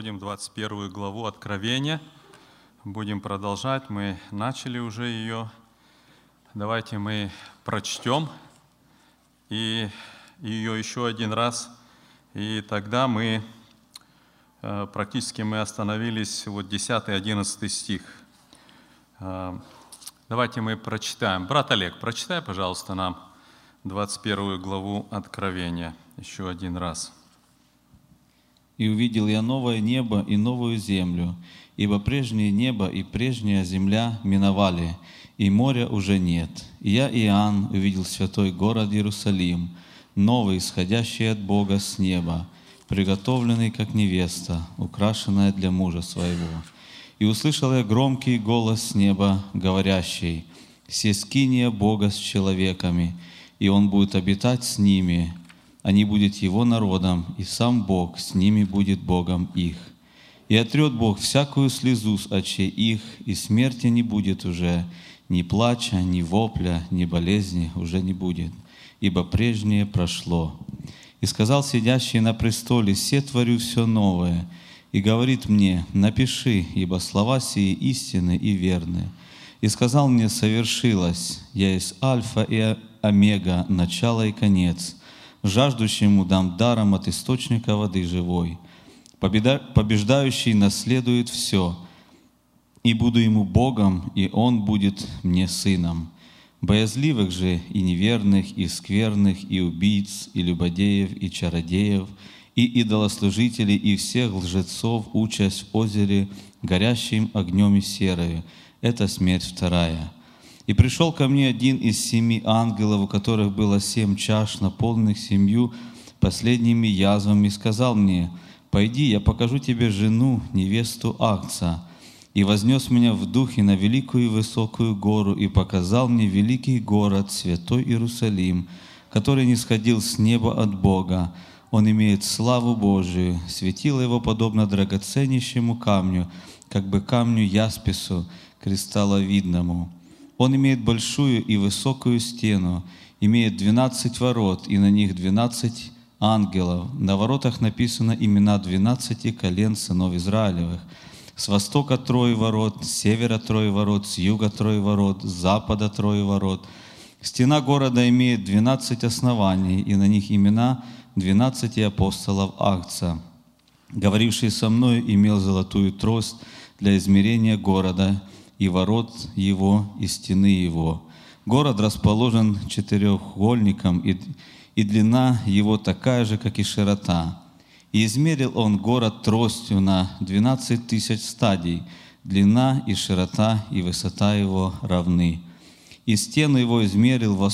переходим в 21 главу Откровения. Будем продолжать. Мы начали уже ее. Давайте мы прочтем и ее еще один раз. И тогда мы практически остановились, 10-11 стих. Давайте мы прочитаем. Брат Олег, прочитай, пожалуйста, нам 21 главу Откровения еще один раз. «И увидел я новое небо и новую землю, ибо прежнее небо и прежняя земля миновали, и моря уже нет. И я, Иоанн, увидел святой город Иерусалим, новый, исходящий от Бога с неба, приготовленный, как невеста, украшенная для мужа своего. И услышал я громкий голос с неба, говорящий: «Се скиния Бога с человеками, и Он будет обитать с ними. Они будут Его народом, и сам Бог с ними будет Богом их. И отрет Бог всякую слезу с очей их, и смерти не будет уже, ни плача, ни вопля, ни болезни уже не будет, ибо прежнее прошло. И сказал сидящий на престоле: се творю все новое. И говорит мне: напиши, ибо слова сии истинны и верны. И сказал мне: совершилось, я есть Альфа и Омега, начало и конец. Жаждущему дам даром от источника воды живой. Побеждающий наследует все, и буду ему Богом, и он будет мне сыном. Боязливых же и неверных, и скверных, и убийц, и любодеев, и чародеев, и идолослужителей, и всех лжецов участь в озере, горящим огнем и серою. Это смерть вторая. И пришел ко мне один из 7 ангелов, у которых было 7 чаш, наполненных 7 последними язвами, и сказал мне: «Пойди, я покажу тебе жену, невесту Агнца». И вознес меня в духе на великую и высокую гору, и показал мне великий город, святой Иерусалим, который нисходил с неба от Бога. Он имеет славу Божию, светило его подобно драгоценнейшему камню, как бы камню яспису, кристалловидному. Он имеет большую и высокую стену, имеет 12 ворот, и на них 12 ангелов. На воротах написано имена 12 колен сынов Израилевых. С востока 3 ворот, с севера 3 ворот, с юга 3 ворот, с запада 3 ворот. Стена города имеет 12 оснований, и на них имена 12 апостолов Агнца. Говоривший со мной имел золотую трость для измерения города, и ворот его, и стены его. Город расположен четырехугольником, и длина его такая же, как и широта. И измерил он город тростью на 12 000 стадий, длина и широта, и высота его равны. И стену его измерил во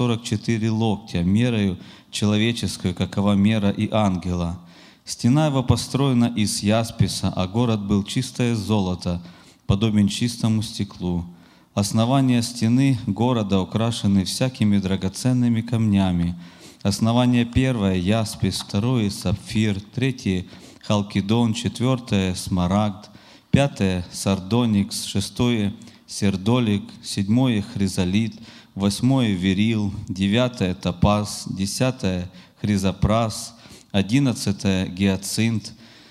144 локтя, мерою человеческую, какова мера и ангела. Стена его построена из ясписа, а город был чистое золото, подобен чистому стеклу. Основания стены города украшены всякими драгоценными камнями. Основание первое — яспис, второе — сапфир, третье — халкидон, четвертое — смарагд, пятое — сардоникс, шестое — сердолик, седьмое — хризолит, восьмое — верил, девятое — топаз, десятое — хризопрас, 11 — гиацинт,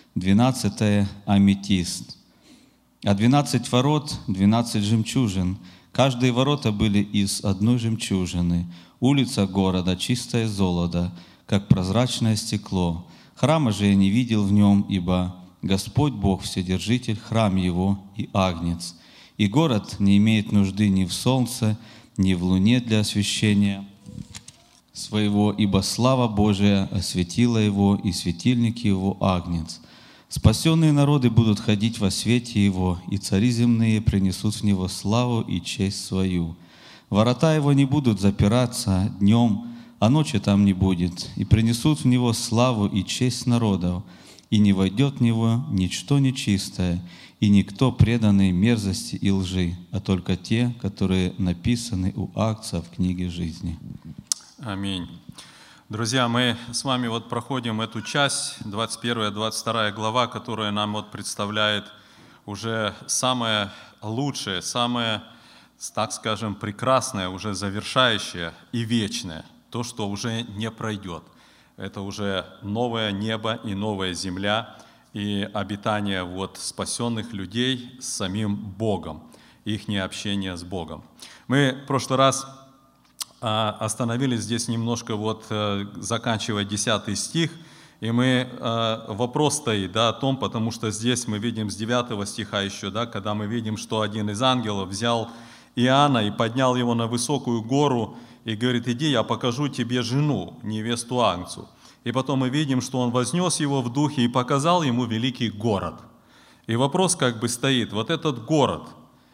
12 — аметист. А 12 ворот — 12 жемчужин. Каждые ворота были из одной жемчужины. Улица города — чистое золото, как прозрачное стекло. Храма же я не видел в нем, ибо Господь Бог Вседержитель, храм его и агнец. И город не имеет нужды ни в солнце, ни в луне для освещения своего, ибо слава Божия осветила его, и светильник его агнец. Спасенные народы будут ходить во свете его, и цари земные принесут в него славу и честь свою. Ворота его не будут запираться днем, а ночи там не будет, и принесут в него славу и честь народов, и не войдет в него ничто нечистое, и никто преданный мерзости и лжи, а только те, которые написаны у Агнца в книге жизни». Аминь. Друзья, мы с вами проходим эту часть, 21-22 глава, которая нам представляет уже самое лучшее, самое, так скажем, прекрасное, уже завершающее и вечное, то, что уже не пройдет. Это уже новое небо и новая земля, и обитание вот спасенных людей с самим Богом, их общение с Богом. Мы в прошлый раз остановились здесь немножко, вот заканчивая 10 стих, и мы, вопрос стоит, да, о том, потому что здесь мы видим с 9 стиха еще, да, когда мы видим, что один из ангелов взял Иоанна и поднял его на высокую гору и говорит: иди, я покажу тебе жену, невесту Агнцу. И потом мы видим, что он вознес его в духе и показал ему великий город. И вопрос как бы стоит, вот этот город,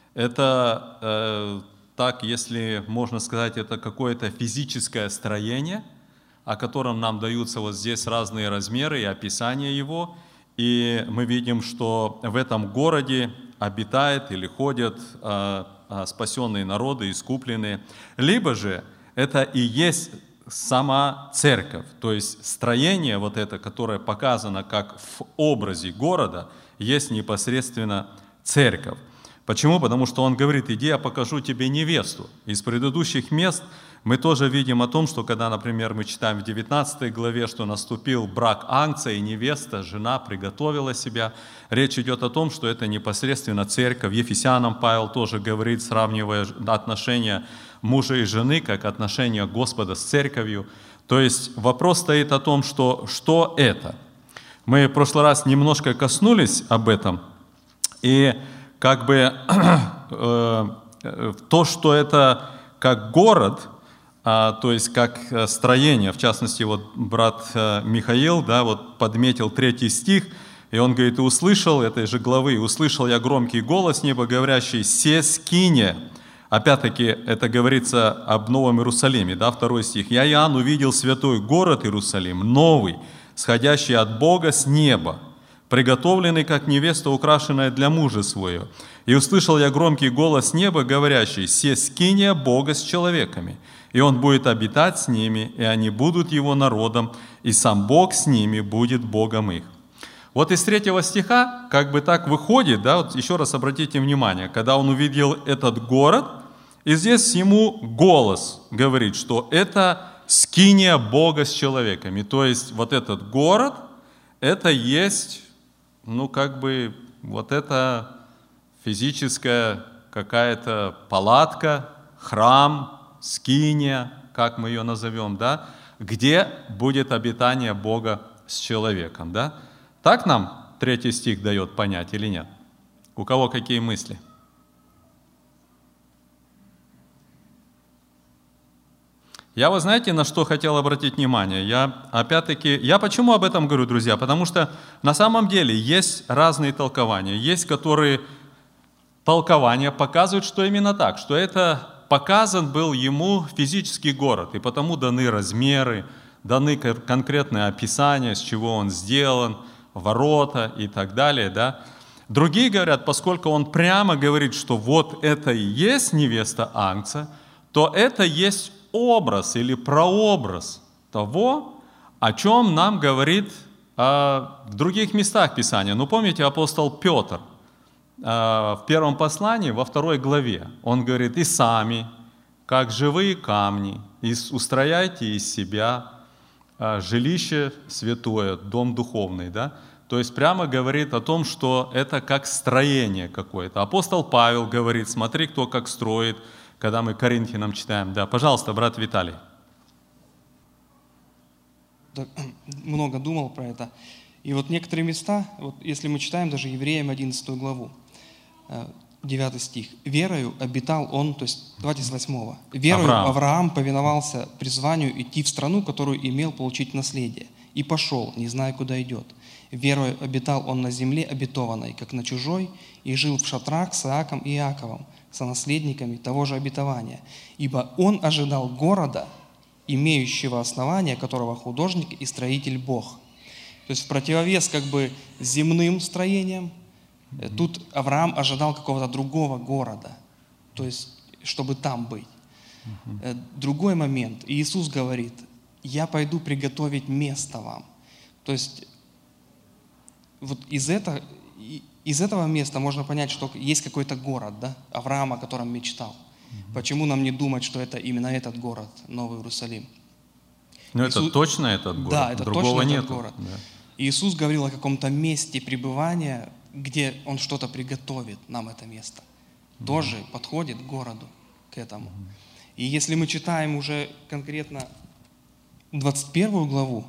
это, так, если можно сказать, это какое-то физическое строение, о котором нам даются вот здесь разные размеры и описание его. И мы видим, что в этом городе обитает или ходят спасенные народы, искупленные. Либо же это и есть сама церковь, то есть строение вот это, которое показано как в образе города, есть непосредственно церковь. Почему? Потому что он говорит: иди, я покажу тебе невесту. Из предыдущих мест мы тоже видим о том, что когда, например, мы читаем в 19 главе, что наступил брак Агнца, и невеста, жена, приготовила себя. Речь идет о том, что это непосредственно церковь. Ефесянам Павел тоже говорит, сравнивая отношения мужа и жены, как отношения Господа с церковью. То есть вопрос стоит о том, что это. Мы в прошлый раз немножко коснулись об этом, и как бы то, что это как город, то есть как строение, в частности, вот брат Михаил, да, вот подметил 3 стих, и он говорит: и услышал, этой же главы, услышал я громкий голос неба, говорящий: се скине. Опять-таки, это говорится об Новом Иерусалиме, да, 2 стих. Я, Иоанн, увидел святой город Иерусалим, новый, сходящий от Бога с неба, приготовленный, как невеста, украшенная для мужа своего. И услышал я громкий голос неба, говорящий: се скиния Бога с человеками, и Он будет обитать с ними, и они будут Его народом, и сам Бог с ними будет Богом их. Вот из 3 стиха как бы так выходит, да, вот еще раз обратите внимание, когда он увидел этот город, и здесь ему голос говорит, что это скиния Бога с человеками. То есть вот этот город, это есть, ну как бы вот это физическая какая-то палатка, храм, скиния, как мы ее назовем, да, где будет обитание Бога с человеком, да. Так нам 3 стих дает понять или нет? У кого какие мысли? Я, вы знаете, на что хотел обратить внимание? Я почему об этом говорю, друзья? Потому что на самом деле есть разные толкования. Есть, которые толкования показывают, что именно так, что это показан был ему физический город, и потому даны размеры, даны конкретные описания, с чего он сделан, ворота и так далее, да. Другие говорят, поскольку он прямо говорит, что вот это и есть невеста Агнца, то это есть образ или прообраз того, о чем нам говорит в других местах Писания. Ну, помните, апостол Петр в 1 послании, во 2 главе, он говорит: «И сами, как живые камни, устрояйте из себя жилище святое, дом духовный», да? То есть прямо говорит о том, что это как строение какое-то. Апостол Павел говорит: смотри, кто как строит, когда мы Коринфянам читаем. Да, пожалуйста, брат Виталий. Много думал про это. И вот некоторые места, вот если мы читаем даже Евреям 11 главу, 9 стих. «Верою обитал он», то есть давайте с 8. «Верою Авраам повиновался призванию идти в страну, которую имел получить наследие, и пошел, не зная, куда идет. Верою обитал он на земле обетованной, как на чужой, и жил в шатрах с Иаком и Иаковом, сонаследниками того же обетования. Ибо он ожидал города, имеющего основания, которого художник и строитель Бог». То есть в противовес как бы земным строениям, тут Авраам ожидал какого-то другого города, то есть чтобы там быть. Другой момент. Иисус говорит: «Я пойду приготовить место вам». То есть вот из этого места можно понять, что есть какой-то город, да, Авраам, о котором мечтал. Почему нам не думать, что это именно этот город, Новый Иерусалим? Но это точно этот город? Да, это другого точно нету. этот город. Да. Иисус говорил о каком-то месте пребывания, где Он что-то приготовит нам это место. Тоже подходит к городу, к этому. И если мы читаем уже конкретно 21 главу,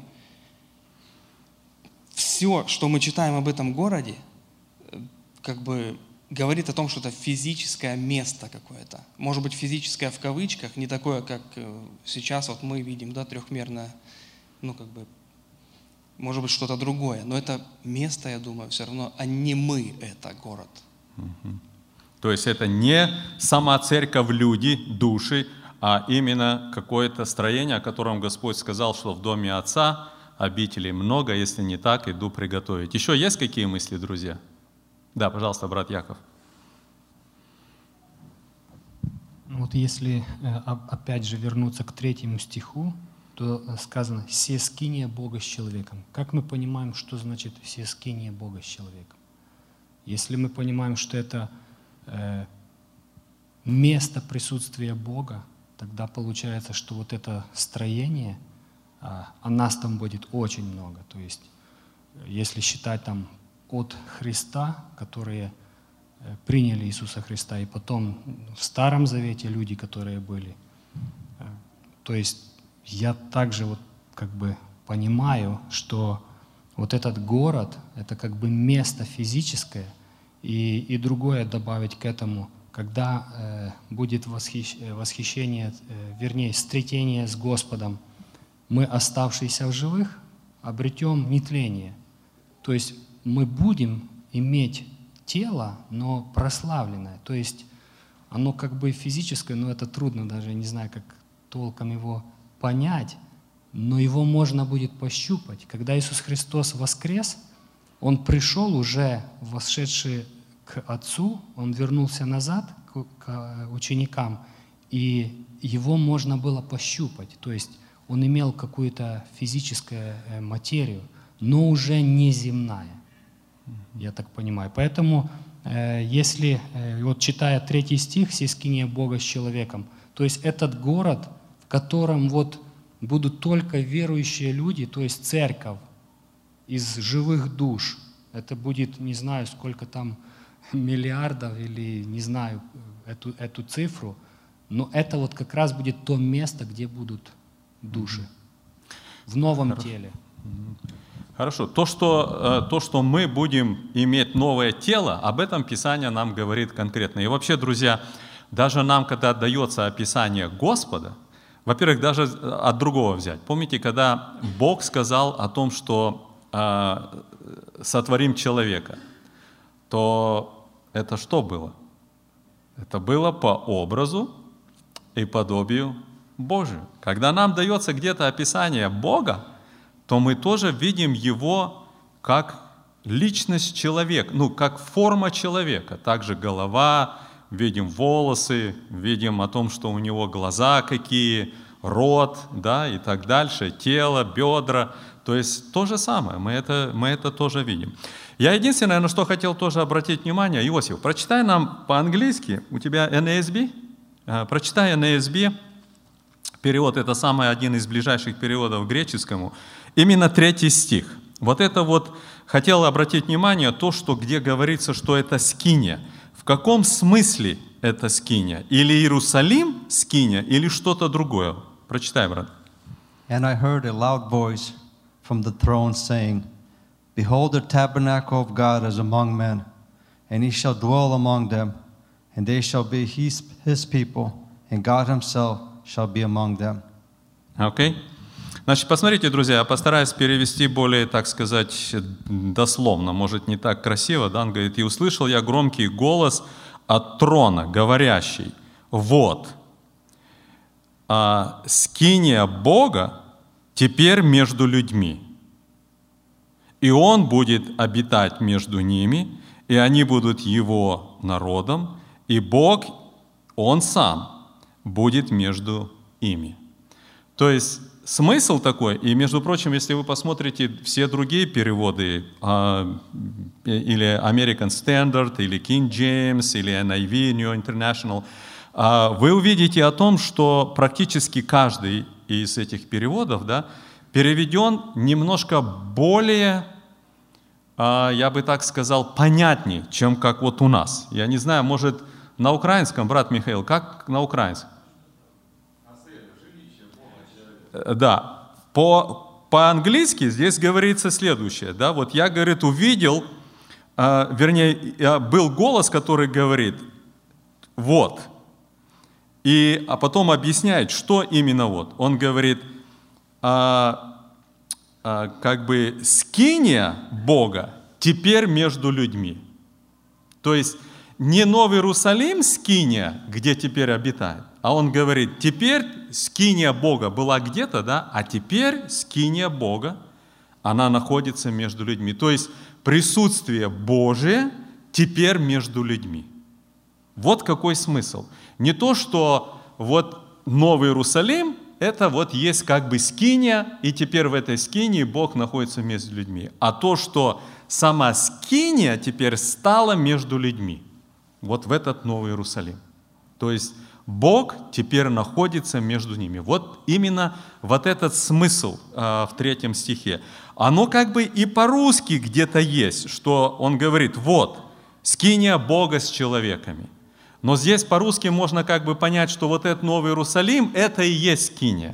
все, что мы читаем об этом городе, как бы говорит о том, что это физическое место какое-то. Может быть, физическое в кавычках, не такое, как сейчас вот мы видим, да, трехмерное, может быть, что-то другое. Но это место, я думаю, все равно, а не мы это город. То есть это не сама церковь, люди, души, а именно какое-то строение, о котором Господь сказал, что в доме Отца обителей много, если не так, иду приготовить. Еще есть какие мысли, друзья? Да, пожалуйста, брат Яков. Вот если опять же вернуться к 3 стиху, то сказано «сескиния Бога с человеком». Как мы понимаем, что значит «сескиния Бога с человеком»? Если мы понимаем, что это место присутствия Бога, тогда получается, что вот это строение, а нас там будет очень много. То есть, если считать там от Христа, которые приняли Иисуса Христа, и потом в Старом Завете люди, которые были. То есть я также вот как бы понимаю, что вот этот город — это как бы место физическое, и другое добавить к этому, когда будет восхищение, вернее, встретение с Господом, мы, оставшиеся в живых, обретем нетление. То есть мы будем иметь тело, но прославленное. То есть оно как бы физическое, но это трудно даже, не знаю, как толком его понять, но его можно будет пощупать. Когда Иисус Христос воскрес, Он пришел уже, восшедший к Отцу, Он вернулся назад к ученикам, и Его можно было пощупать. То есть Он имел какую-то физическую материю, но уже не земная, я так понимаю. Поэтому, если, вот читая 3 стих, «сескиния Бога с человеком», то есть этот город, в котором вот будут только верующие люди, то есть церковь из живых душ, это будет, не знаю, сколько там миллиардов или не знаю эту цифру, но это вот как раз будет то место, где будут души в новом теле. Хорошо. То, что мы будем иметь новое тело, об этом Писание нам говорит конкретно. И вообще, друзья, даже нам, когда дается описание Господа, во-первых, даже от другого взять. Помните, когда Бог сказал о том, что сотворим человека, то это что было? Это было по образу и подобию Божию. Когда нам дается где-то описание Бога, то мы тоже видим Его как личность человека, как форма человека. Также голова, видим волосы, видим о том, что у Него глаза какие, рот, да, и так дальше, тело, бедра. То есть то же самое, мы это тоже видим. Я единственное, на что хотел тоже обратить внимание, Иосиф, прочитай нам по-английски, у тебя NASB, прочитай NASB, перевод, это самый один из ближайших переводов к греческому, именно 3 стих. Вот это вот, хотел обратить внимание, то, что где говорится, что это скиния. В каком смысле это скиния? Или Иерусалим скиния, или что-то другое? Прочитай, брат. And I heard a loud voice from the throne saying, Behold, the tabernacle of God is among men, and he shall dwell among them, and they shall be his people, and God himself shall be among them. Окей. Значит, посмотрите, друзья, я постараюсь перевести более, так сказать, дословно, может, не так красиво, да, он говорит, «И услышал я громкий голос от трона, говорящий, вот, скиния Бога теперь между людьми, и Он будет обитать между ними, и они будут Его народом, и Бог, Он Сам, будет между ими». То есть смысл такой, и, между прочим, если вы посмотрите все другие переводы, или American Standard, или King James, или NIV, New International, вы увидите о том, что практически каждый из этих переводов, да, переведен немножко более я бы так сказал, понятнее, чем как вот у нас. Я не знаю, может, на украинском, брат Михаил, как на украинском? Да, по-английски здесь говорится следующее. Да? Вот я, говорит, увидел, был голос, который говорит, вот. А потом объясняет, что именно вот. Он говорит, как бы скиния Бога теперь между людьми. То есть не Новый Иерусалим скиния, где теперь обитает, а он говорит, теперь скиния Бога была где-то, да, а теперь скиния Бога, она находится между людьми. То есть присутствие Божие теперь между людьми. Вот какой смысл. Не то, что вот Новый Иерусалим, это вот есть как бы скиния, и теперь в этой скинии Бог находится между людьми. А то, что сама скиния теперь стала между людьми. Вот в этот Новый Иерусалим. То есть Бог теперь находится между ними. Вот именно вот этот смысл в 3 стихе. Оно как бы и по-русски где-то есть, что он говорит, вот, скиния Бога с человеками. Но здесь по-русски можно как бы понять, что вот этот Новый Иерусалим, это и есть скиния.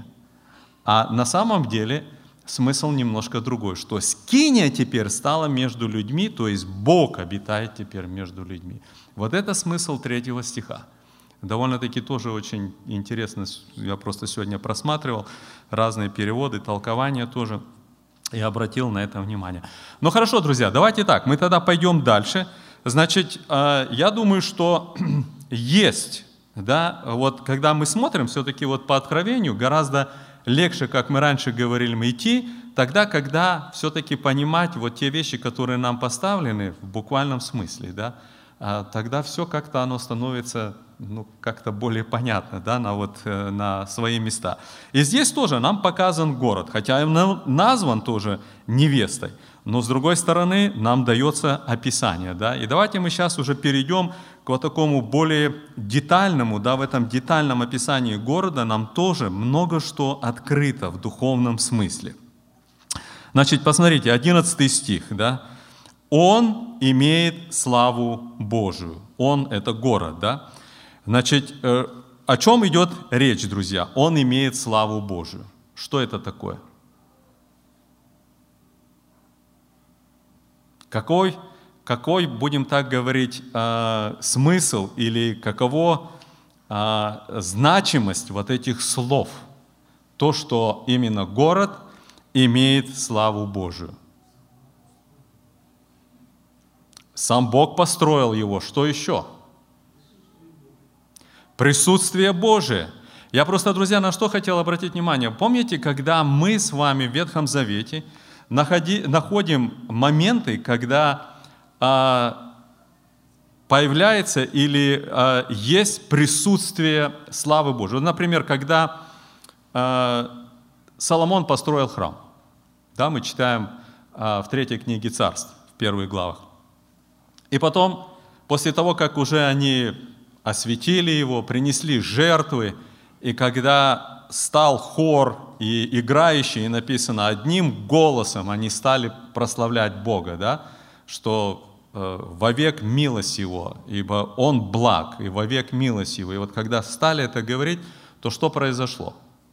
А на самом деле смысл немножко другой, что скиния теперь стала между людьми, то есть Бог обитает теперь между людьми. Вот это смысл 3 стиха. Довольно-таки тоже очень интересно, я просто сегодня просматривал разные переводы, толкования тоже, и обратил на это внимание. Ну хорошо, друзья, давайте так, мы тогда пойдем дальше. Значит, я думаю, что есть, да, вот когда мы смотрим все-таки вот по откровению, гораздо легче, как мы раньше говорили, идти, тогда, когда все-таки понимать вот те вещи, которые нам поставлены в буквальном смысле, да, тогда все как-то оно становится как-то более понятно, да, на свои места. И здесь тоже нам показан город, хотя и назван тоже невестой, но с другой стороны нам дается описание. Да? И давайте мы сейчас уже перейдем к вот такому более детальному, да, в этом детальном описании города нам тоже много что открыто в духовном смысле. Значит, посмотрите, 11 стих, да. Он имеет славу Божию. Он – это город, да. Значит, о чем идет речь, друзья? Он имеет славу Божию. Что это такое? Какой, будем так говорить, смысл или каково значимость вот этих слов? То, что именно город имеет славу Божию. Сам Бог построил его. Что еще? Присутствие Божие. Я просто, друзья, на что хотел обратить внимание. Помните, когда мы с вами в Ветхом Завете находим моменты, когда появляется или есть присутствие славы Божией. Например, когда Соломон построил храм. Да, мы читаем в 3 книге Царств, в 1 главах. И потом, после того, как уже они осветили его, принесли жертвы, и когда стал хор и играющие, и написано, одним голосом они стали прославлять Бога, да, что вовек милость Его, ибо Он благ, и вовек милость Его. И вот когда стали это говорить, то что произошло?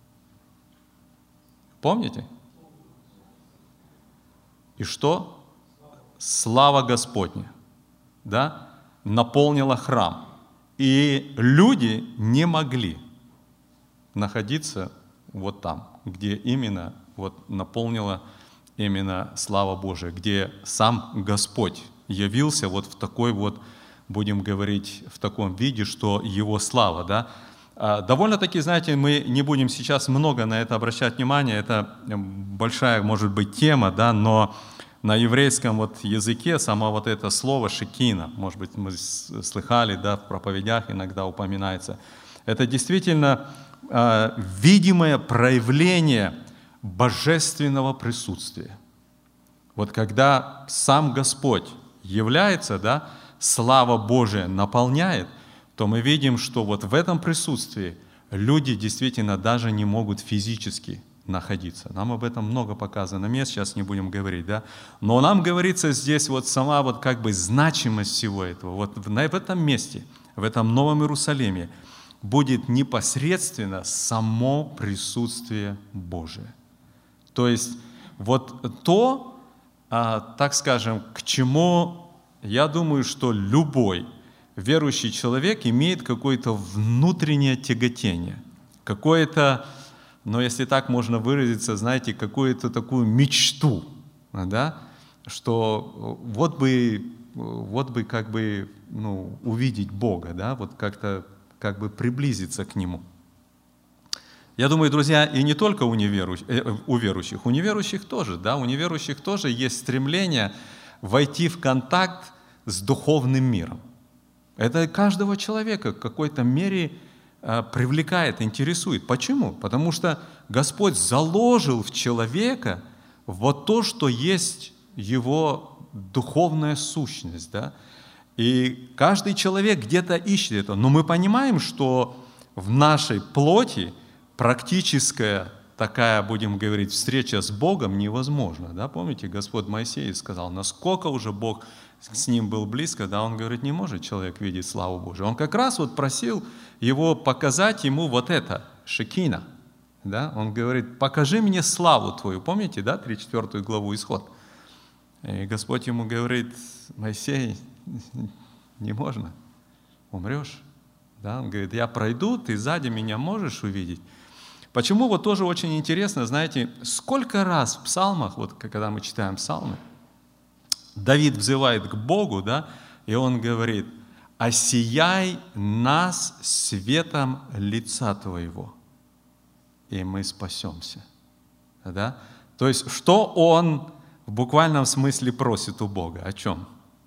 Помните? И что? Слава Господня, да, наполнила храм. И люди не могли находиться вот там, где именно вот наполнила именно слава Божия, где сам Господь явился вот в такой вот, будем говорить, в таком виде, что Его слава, да. Довольно-таки, знаете, мы не будем сейчас много на это обращать внимание, это большая, может быть, тема, да, но на еврейском вот языке само вот это слово «шекина», может быть, мы слыхали, да, в проповедях иногда упоминается, это действительно видимое проявление божественного присутствия. Вот когда сам Господь является, да, слава Божия наполняет, то мы видим, что вот в этом присутствии люди действительно даже не могут физически находиться. Нам об этом много показано мест, сейчас не будем говорить, да? Но нам говорится здесь вот сама вот как бы значимость всего этого. Вот в этом месте, в этом Новом Иерусалиме будет непосредственно само присутствие Божие. То есть вот то, так скажем, к чему, я думаю, что любой верующий человек имеет какое-то внутреннее тяготение, какое-то, но если так можно выразиться, знаете, какую-то такую мечту, да, что вот бы как бы увидеть Бога, да, вот как-то как бы приблизиться к Нему. Я думаю, друзья, и не только у неверующих тоже, да, у неверующих тоже есть стремление войти в контакт с духовным миром. Это каждого человека в какой-то мере привлекает, интересует. Почему? Потому что Господь заложил в человека вот то, что есть его духовная сущность, да? И каждый человек где-то ищет это. Но мы понимаем, что в нашей плоти практическая такая, будем говорить, встреча с Богом невозможна. Да? Помните, Господь Моисею сказал, насколько уже Бог с ним был близко, да, он говорит, не может человек видеть славу Божию. Он как раз вот просил его показать ему вот это, шекина. Да? Он говорит, покажи мне славу твою. Помните, да, 3-4 главу Исход? И Господь ему говорит, Моисей, не можно, умрешь. Да? Он говорит, я пройду, ты сзади меня можешь увидеть. Почему вот тоже очень интересно, знаете, сколько раз в псалмах, вот когда мы читаем псалмы, Давид взывает к Богу, да, и он говорит, «Осияй нас светом лица Твоего, и мы спасемся». Да? То есть, что он в буквальном смысле просит у Бога? О чем?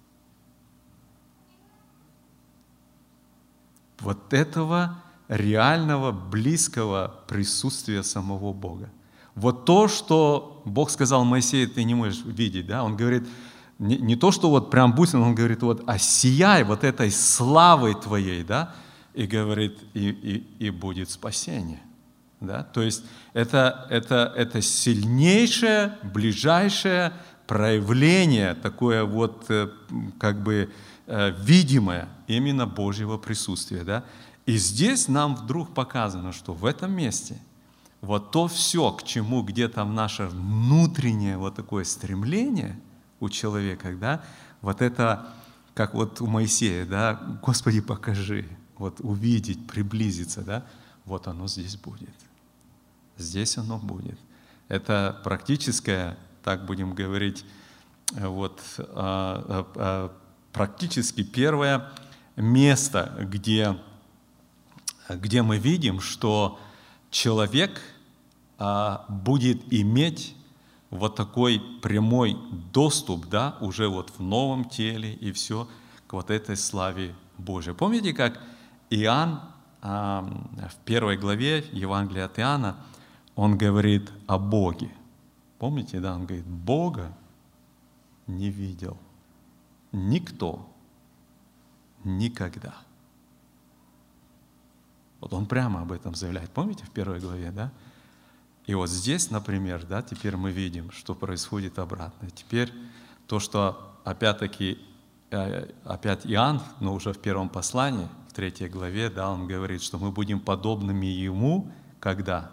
Вот этого реального, близкого присутствия самого Бога. Вот то, что Бог сказал Моисею, ты не можешь видеть, да? Он говорит, не то, что вот прям будь, он говорит, вот осияй вот этой славой Твоей, да? И говорит, и будет спасение. Да? То есть это сильнейшее, ближайшее проявление, такое вот как бы видимое именно Божьего присутствия. Да? И здесь нам вдруг показано, что в этом месте вот то все, к чему где-то наше внутреннее вот такое стремление у человека, да, вот это, как вот у Моисея, да, Господи, покажи, вот увидеть, приблизиться, да, вот оно здесь будет. Здесь оно будет. Это практическое, так будем говорить, вот, практически первое место, где мы видим, что человек будет иметь вот такой прямой доступ, да, уже вот в новом теле и все к вот этой славе Божией. Помните, как Иоанн в 1 главе Евангелия от Иоанна, он говорит о Боге. Помните, да, он говорит, Бога не видел никто никогда. Вот он прямо об этом заявляет. Помните, в 1 главе, да? И вот здесь, например, да, теперь мы видим, что происходит обратно. Теперь то, что опять-таки, опять Иоанн, но уже в первом послании, в 3 главе, да, он говорит, что мы будем подобными Ему, когда?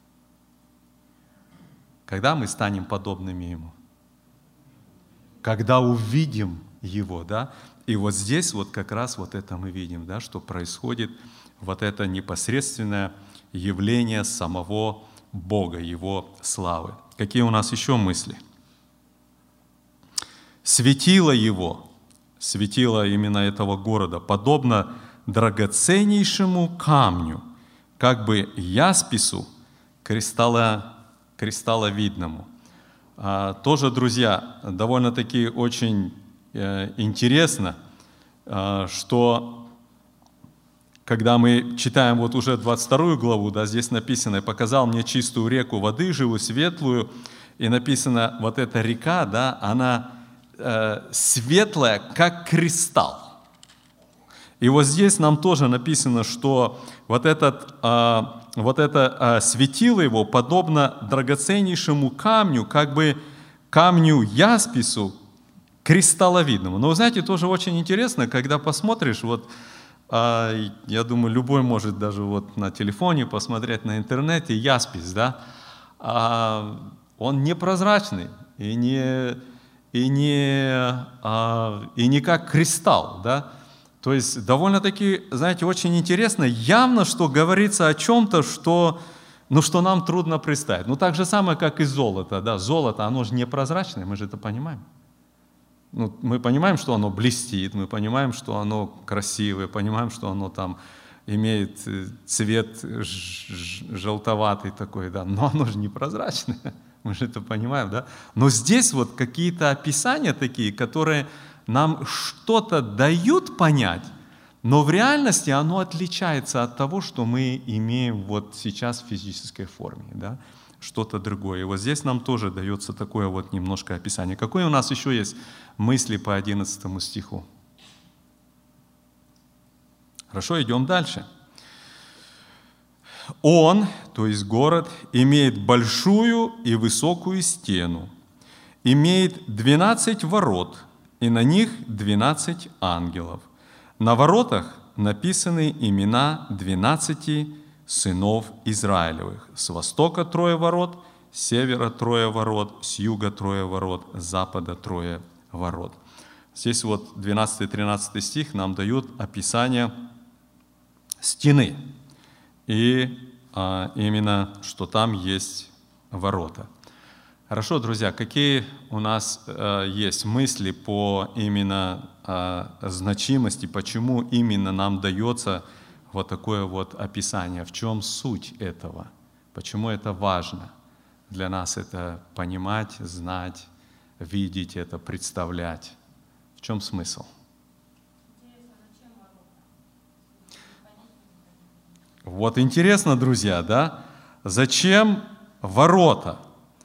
Когда мы станем подобными Ему? Когда увидим Его, да? И вот здесь вот как раз вот это мы видим, да, что происходит вот это непосредственное явление самого Бога, Его славы. Какие у нас еще мысли? Светило Его, светило именно этого города, подобно драгоценнейшему камню, как бы яспису кристалловидному. Тоже, друзья, довольно-таки очень интересно, что когда мы читаем вот уже 22 главу, да, здесь написано, «Показал мне чистую реку воды, живую, светлую», и написано, вот эта река, да, она светлая, как кристалл. И вот здесь нам тоже написано, что вот это светило его подобно драгоценнейшему камню, как бы камню яспису, кристалловидному. Но вы знаете, тоже очень интересно, когда посмотришь, вот, я думаю, любой может даже вот на телефоне посмотреть на интернете, яспис, да, он непрозрачный и не как кристалл, да. То есть довольно-таки, знаете, очень интересно, явно, что говорится о чем-то, что нам трудно представить. Ну, так же самое, как и золото, да. Золото, оно же непрозрачное, мы же это понимаем. Ну, мы понимаем, что оно блестит, мы понимаем, что оно красивое, понимаем, что оно там имеет цвет желтоватый такой, да, но оно же непрозрачное, мы же это понимаем, да. Но здесь вот какие-то описания такие, которые нам что-то дают понять, но в реальности оно отличается от того, что мы имеем вот сейчас в физической форме, да, что-то другое. И вот здесь нам тоже дается такое вот немножко описание. Какое у нас еще есть мысли по 11 стиху? Хорошо, идем дальше. Он, то есть город, имеет большую и высокую стену, имеет 12 ворот, и на них 12 ангелов. На воротах написаны имена 12 сынов Израилевых. С востока 3 ворот, с севера 3 ворот, с юга 3 ворот, с запада 3 ворот. Здесь вот 12-13 стих нам дают описание стены. И именно, что там есть ворота. Хорошо, друзья, какие у нас есть мысли по именно значимости, почему именно нам дается вот такое вот описание, в чем суть этого, почему это важно для нас это понимать, знать, видеть это, представлять. В чем смысл? Вот интересно, друзья, да? Зачем ворота?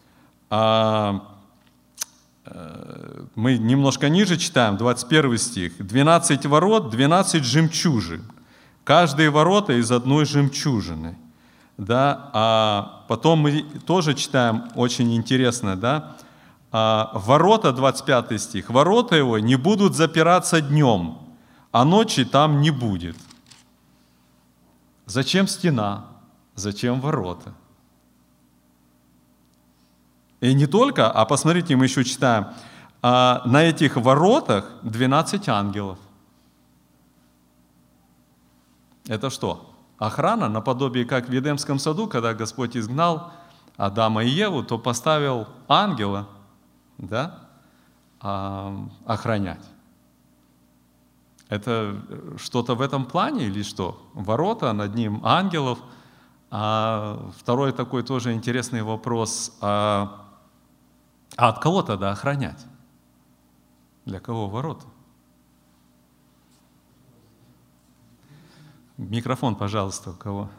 Мы немножко ниже читаем, 21 стих. 12 ворот, 12 жемчужин. Каждые ворота из одной жемчужины. Да? А потом мы тоже читаем, очень интересно, да? Ворота, 25 стих. Ворота его не будут запираться днем, а ночи там не будет. Зачем стена? Зачем ворота? И не только, а посмотрите, мы еще читаем, на этих воротах 12 ангелов. Это что? Охрана, наподобие как в Едемском саду, когда Господь изгнал Адама и Еву, то поставил ангела, да, охранять. Это что-то в этом плане или что? Ворота, над ним ангелов. Второй такой тоже интересный вопрос. А от кого тогда охранять? Для кого ворота? Микрофон, пожалуйста, у кого?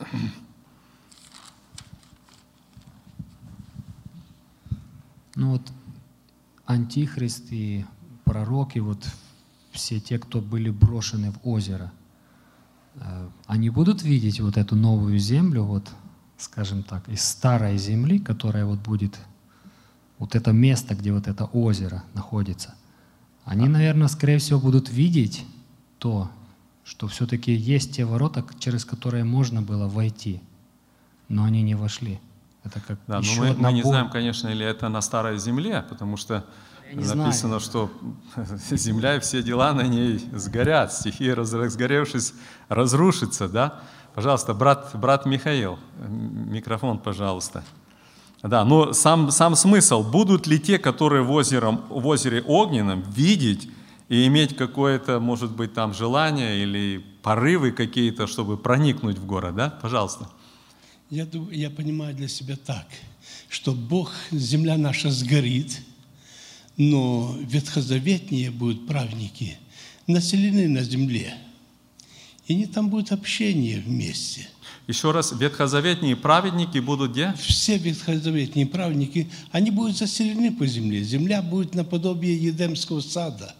Ну вот антихрист и пророки, вот все те, кто были брошены в озеро, они будут видеть вот эту новую землю, вот, скажем так, из старой земли, которая вот будет, вот это место, где вот это озеро находится. Они, наверное, скорее всего, будут видеть то, что все-таки есть те ворота, через которые можно было войти, но они не вошли. Это как да, еще но одна мы не боль. знаем, конечно, или это на старой земле, потому что написано, что земля и все дела на ней сгорят, стихия, разгоревшись, разрушится, да? Пожалуйста, брат Михаил, микрофон, пожалуйста. Да, но сам смысл, будут ли те, которые в озере огненном, видеть и иметь какое-то, может быть, там желание или порывы какие-то, чтобы проникнуть в город, да? Пожалуйста. Я понимаю для себя так, что Бог, земля наша сгорит, но ветхозаветные будут праведники населены на земле. И они там будет общение вместе. Еще раз, ветхозаветные праведники будут где? Все ветхозаветные праведники, они будут заселены по земле. Земля будет наподобие Едемского сада.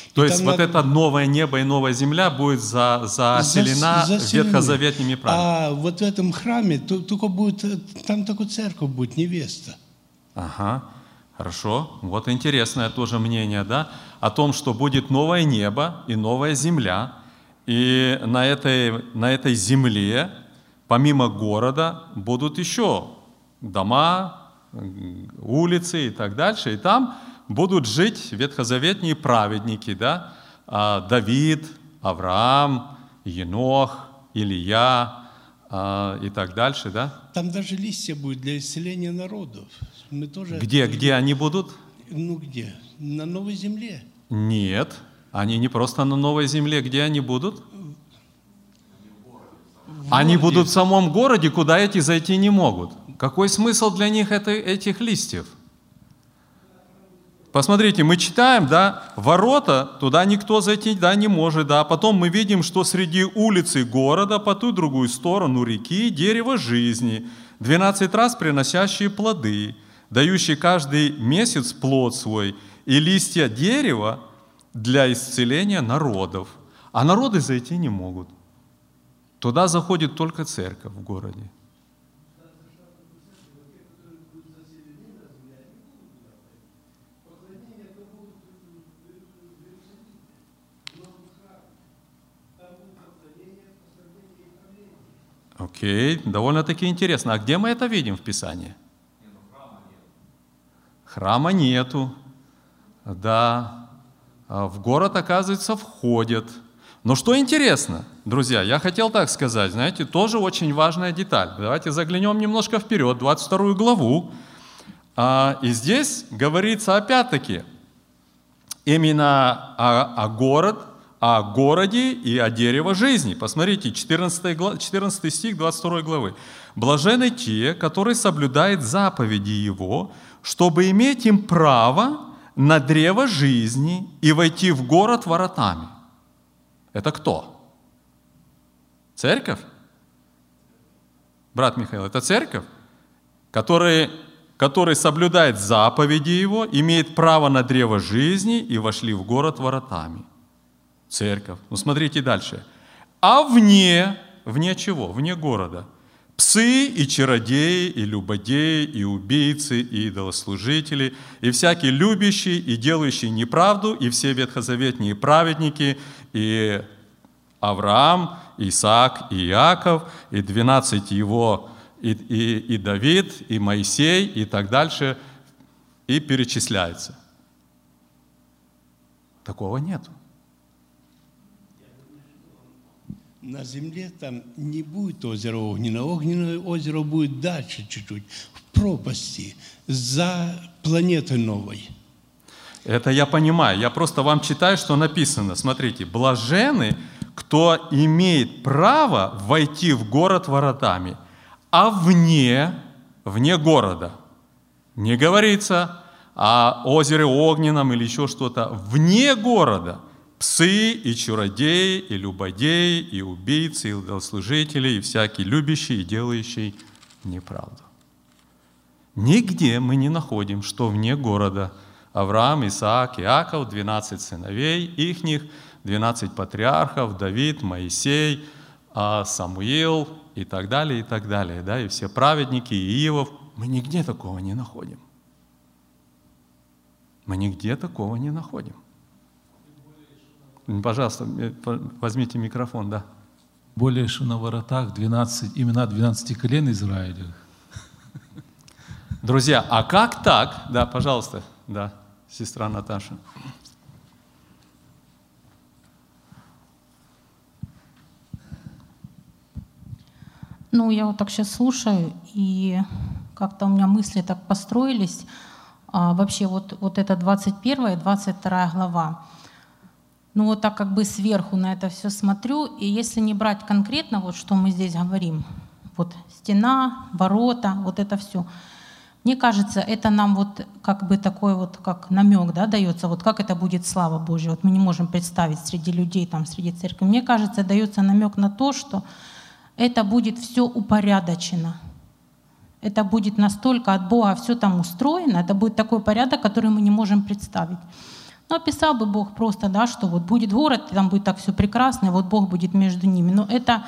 То И есть там вот надо- это новое небо и новая земля будет заселена заселены. ветхозаветными праведниками. А вот в этом храме только будет, там только церковь будет, невеста. Ага, хорошо. Вот интересное тоже мнение, да, о том, что будет новое небо и новая земля, и на этой земле, помимо города, будут еще дома, улицы и так дальше, и там будут жить ветхозаветные праведники, да, Давид, Авраам, Енох, Илия и так дальше, да. Там даже листья будут для исцеления народов. Мы тоже... Где они будут? Ну где? На новой земле. Нет, они не просто на новой земле. Где они будут? Они будут в самом городе, куда эти зайти не могут. Какой смысл для них этих листьев? Посмотрите, мы читаем, да, ворота, туда никто зайти, да, не может, да. Потом мы видим, что среди улицы города, по ту другую сторону реки, дерево жизни, 12 раз приносящие плоды, дающие каждый месяц плод свой, и листья дерева для исцеления народов. А народы зайти не могут. Туда заходит только церковь в городе. Окей, довольно-таки интересно. А где мы это видим в Писании? Храма нету. Да. В город, оказывается, входят. Но что интересно, друзья, я хотел так сказать, знаете, тоже очень важная деталь. Давайте заглянем немножко вперед, 22 главу. И здесь говорится опять-таки именно о городе и о дереве жизни. Посмотрите, 14 стих 22 главы. «Блаженны те, которые соблюдают заповеди Его, чтобы иметь им право на древо жизни и войти в город воротами». Это кто? Церковь? Брат Михаил, это церковь, который соблюдает заповеди Его, имеет право на древо жизни и вошли в город воротами. Церковь. Ну, смотрите дальше. А вне чего? Вне города. Псы и чародеи, и любодеи, и убийцы, и идолослужители, и всякие любящие и делающие неправду, и все ветхозаветные праведники, и Авраам, Исаак, и Иаков, и 12 его, и Давид, и Моисей, и так дальше, и перечисляется. Такого нету. На земле там не будет озера Огненное. Огненное озеро будет дальше чуть-чуть, в пропасти, за планетой новой. Это я понимаю. Я просто вам читаю, что написано. Смотрите, блаженны, кто имеет право войти в город воротами, а вне города. Не говорится о озере Огненном или еще что-то. Вне города. Псы и чародеи, и любодеи, и убийцы, и идолослужители, и всякие любящие и делающие неправду. Нигде мы не находим, что вне города Авраам, Исаак, Иаков, 12 сыновей ихних, 12 патриархов, Давид, Моисей, Самуил и так далее, да, и все праведники, и Иов. Мы нигде такого не находим. Мы нигде такого не находим. Пожалуйста, возьмите микрофон, да. Более, что на воротах имена 12 колен Израиля. Друзья, а как так? Да, пожалуйста, да, сестра Наташа. Ну, я вот так сейчас слушаю, и как-то у меня мысли так построились. Вообще вот это 21 и 22 глава. Ну, вот так как бы сверху на это все смотрю, и если не брать конкретно, вот что мы здесь говорим, вот стена, ворота, вот это все, мне кажется, это нам вот как бы такой вот как намек, да, дается, вот как это будет слава Божья. Вот мы не можем представить среди людей, там, среди церкви. Мне кажется, дается намек на то, что это будет все упорядочено. Это будет настолько от Бога все там устроено, это будет такой порядок, который мы не можем представить. Ну, описал бы Бог просто, да, что вот будет город, там будет так все прекрасно, и вот Бог будет между ними. Но это,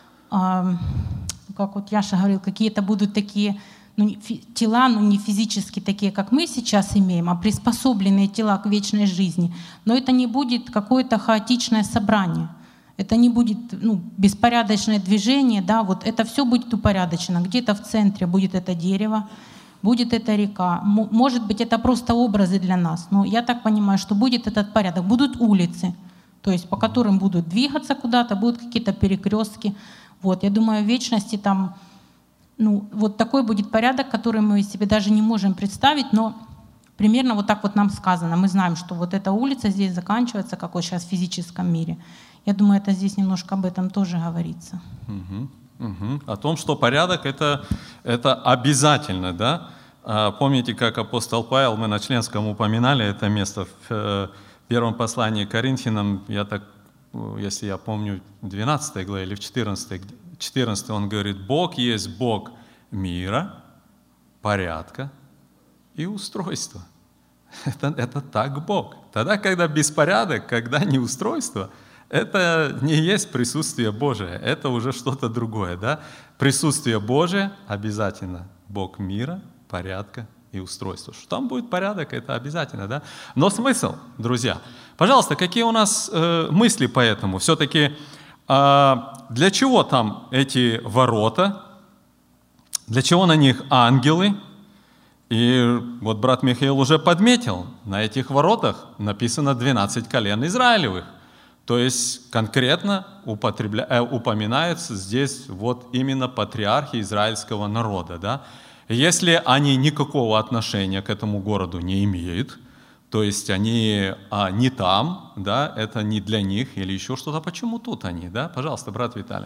как вот Яша говорил, какие-то будут такие тела, но не физически такие, как мы сейчас имеем, а приспособленные тела к вечной жизни. Но это не будет какое-то хаотичное собрание. Это не будет беспорядочное движение, да, вот это все будет упорядочено. Где-то в центре будет это дерево, будет эта река. Может быть, это просто образы для нас, но я так понимаю, что будет этот порядок. Будут улицы, то есть по которым будут двигаться куда-то, будут какие-то перекрестки. Вот, я думаю, в вечности там, вот такой будет порядок, который мы себе даже не можем представить, но примерно вот так вот нам сказано. Мы знаем, что вот эта улица здесь заканчивается, как вот сейчас в физическом мире. Я думаю, это здесь немножко об этом тоже говорится. О том, что порядок это обязательно, да? Помните, как апостол Павел, мы на членском упоминали это место в первом послании к Коринфянам, если я помню, в 12 главе или в 14 он говорит: Бог есть Бог мира, порядка и устройства. Это так Бог. Тогда, когда беспорядок, когда неустройство, это не есть присутствие Божие, это уже что-то другое. Да? Присутствие Божие обязательно Бог мира, порядка и устройства. Что там будет порядок, это обязательно. Да? Но смысл, друзья, пожалуйста, какие у нас мысли по этому? Все-таки для чего там эти ворота? Для чего на них ангелы? И вот брат Михаил уже подметил, на этих воротах написано 12 колен Израилевых. То есть конкретно упоминается здесь вот именно патриархи израильского народа. Да? Если они никакого отношения к этому городу не имеют, то есть они не там, да, это не для них или еще что-то, почему тут они? Да? Пожалуйста, брат Виталий.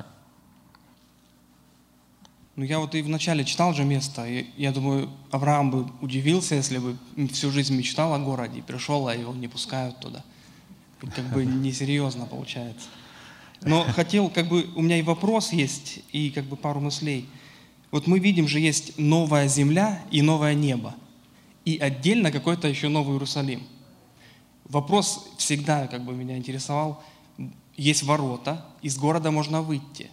Я вот и вначале читал же место, и я думаю, Авраам бы удивился, если бы всю жизнь мечтал о городе, и пришел, а его не пускают туда. Как бы несерьезно получается. Но хотел, у меня и вопрос есть, и пару мыслей. Вот мы видим же, есть новая земля и новое небо. И отдельно какой-то еще Новый Иерусалим. Вопрос всегда меня интересовал. Есть ворота, из города можно выйти.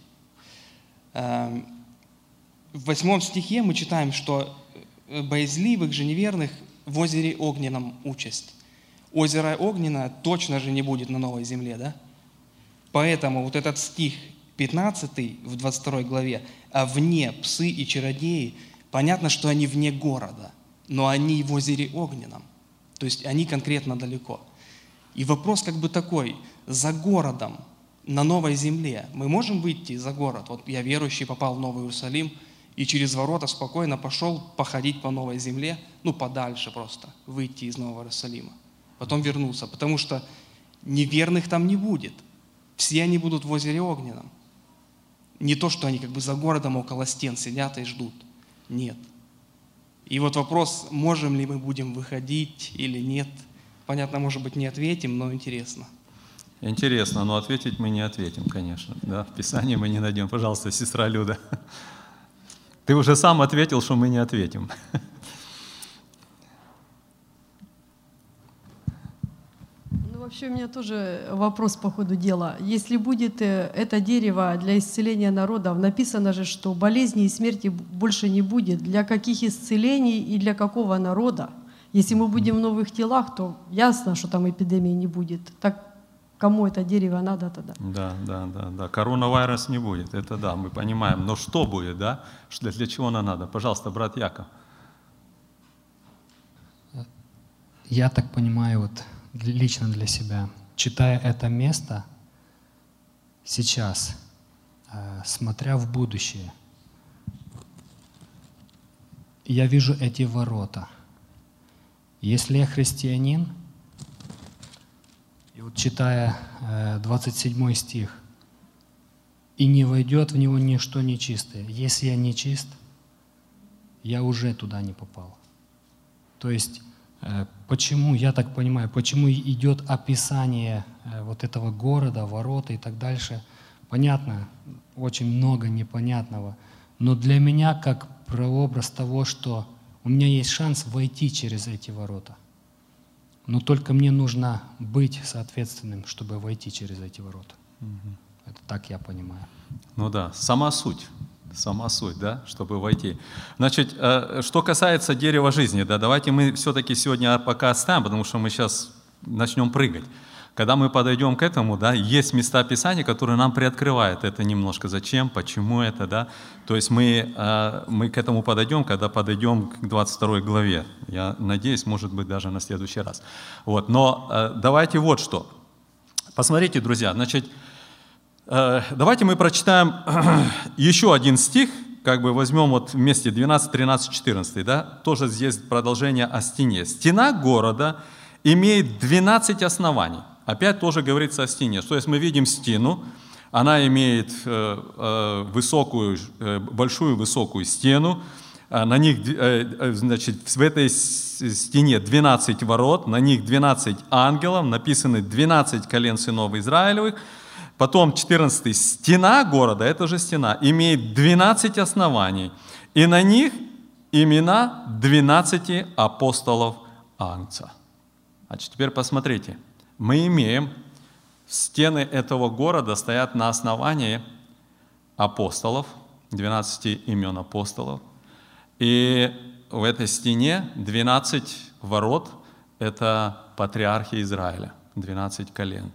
В 8 стихе мы читаем, что боязливых же неверных в озере огненном участь. Озеро огненное точно же не будет на новой земле, да? Поэтому вот этот стих 15 в 22 главе, а вне псы и чародеи, понятно, что они вне города, но они в озере огненном, то есть они конкретно далеко. И вопрос такой, за городом, на новой земле, мы можем выйти за город? Вот я верующий, попал в Новый Иерусалим, и через ворота спокойно пошел походить по новой земле, подальше просто, выйти из Нового Иерусалима. Потом вернуться, потому что неверных там не будет. Все они будут в озере огненном. Не то, что они за городом около стен сидят и ждут. Нет. И вот вопрос, можем ли мы будем выходить или нет. Понятно, может быть, не ответим, но интересно. Интересно, но ответить мы не ответим, конечно. Да? В Писании мы не найдем. Пожалуйста, сестра Люда. Ты уже сам ответил, что мы не ответим. Вообще у меня тоже вопрос по ходу дела. Если будет это дерево для исцеления народов, написано же, что болезни и смерти больше не будет. Для каких исцелений и для какого народа? Если мы будем в новых телах, то ясно, что там эпидемии не будет. Так кому это дерево надо тогда? Да. Коронавирус не будет, это да, мы понимаем. Но что будет, да? Для чего оно надо? Пожалуйста, брат Яков. Я так понимаю, лично для себя, читая это место сейчас, смотря в будущее, я вижу эти ворота. Если я христианин, и читая 27 стих, и не войдет в него ничто нечистое. Если я нечист, я уже туда не попал. То есть почему, я так понимаю, почему идет описание вот этого города, ворота и так дальше, понятно, очень много непонятного, но для меня как прообраз того, что у меня есть шанс войти через эти ворота. Но только мне нужно быть соответственным, чтобы войти через эти ворота. Это так я понимаю. Ну да, сама суть, да, чтобы войти. Значит, что касается дерева жизни, да, давайте мы все-таки сегодня пока оставим, потому что мы сейчас начнем прыгать. Когда мы подойдем к этому, да, есть места Писания, которые нам приоткрывают это немножко. Зачем, почему это, да. То есть мы к этому подойдем, когда подойдем к 22 главе. Я надеюсь, может быть, даже на следующий раз. Вот. Но давайте вот что. Посмотрите, друзья, значит, давайте мы прочитаем еще один стих, как бы возьмем вот вместе 12, 13, 14, да, тоже здесь продолжение о стене. «Стена города имеет 12 оснований». Опять тоже говорится о стене. То есть мы видим стену, она имеет большую высокую стену, на них, значит, в этой стене 12 ворот, на них 12 ангелов, написаны 12 колен сынов Израилевых. Потом 14. Стена города, это же стена, имеет 12 оснований, и на них имена 12 апостолов Агнца. Значит, теперь посмотрите. Мы имеем, стены этого города стоят на основании апостолов, 12 имен апостолов. И в этой стене 12 ворот – это патриархи Израиля, 12 колен.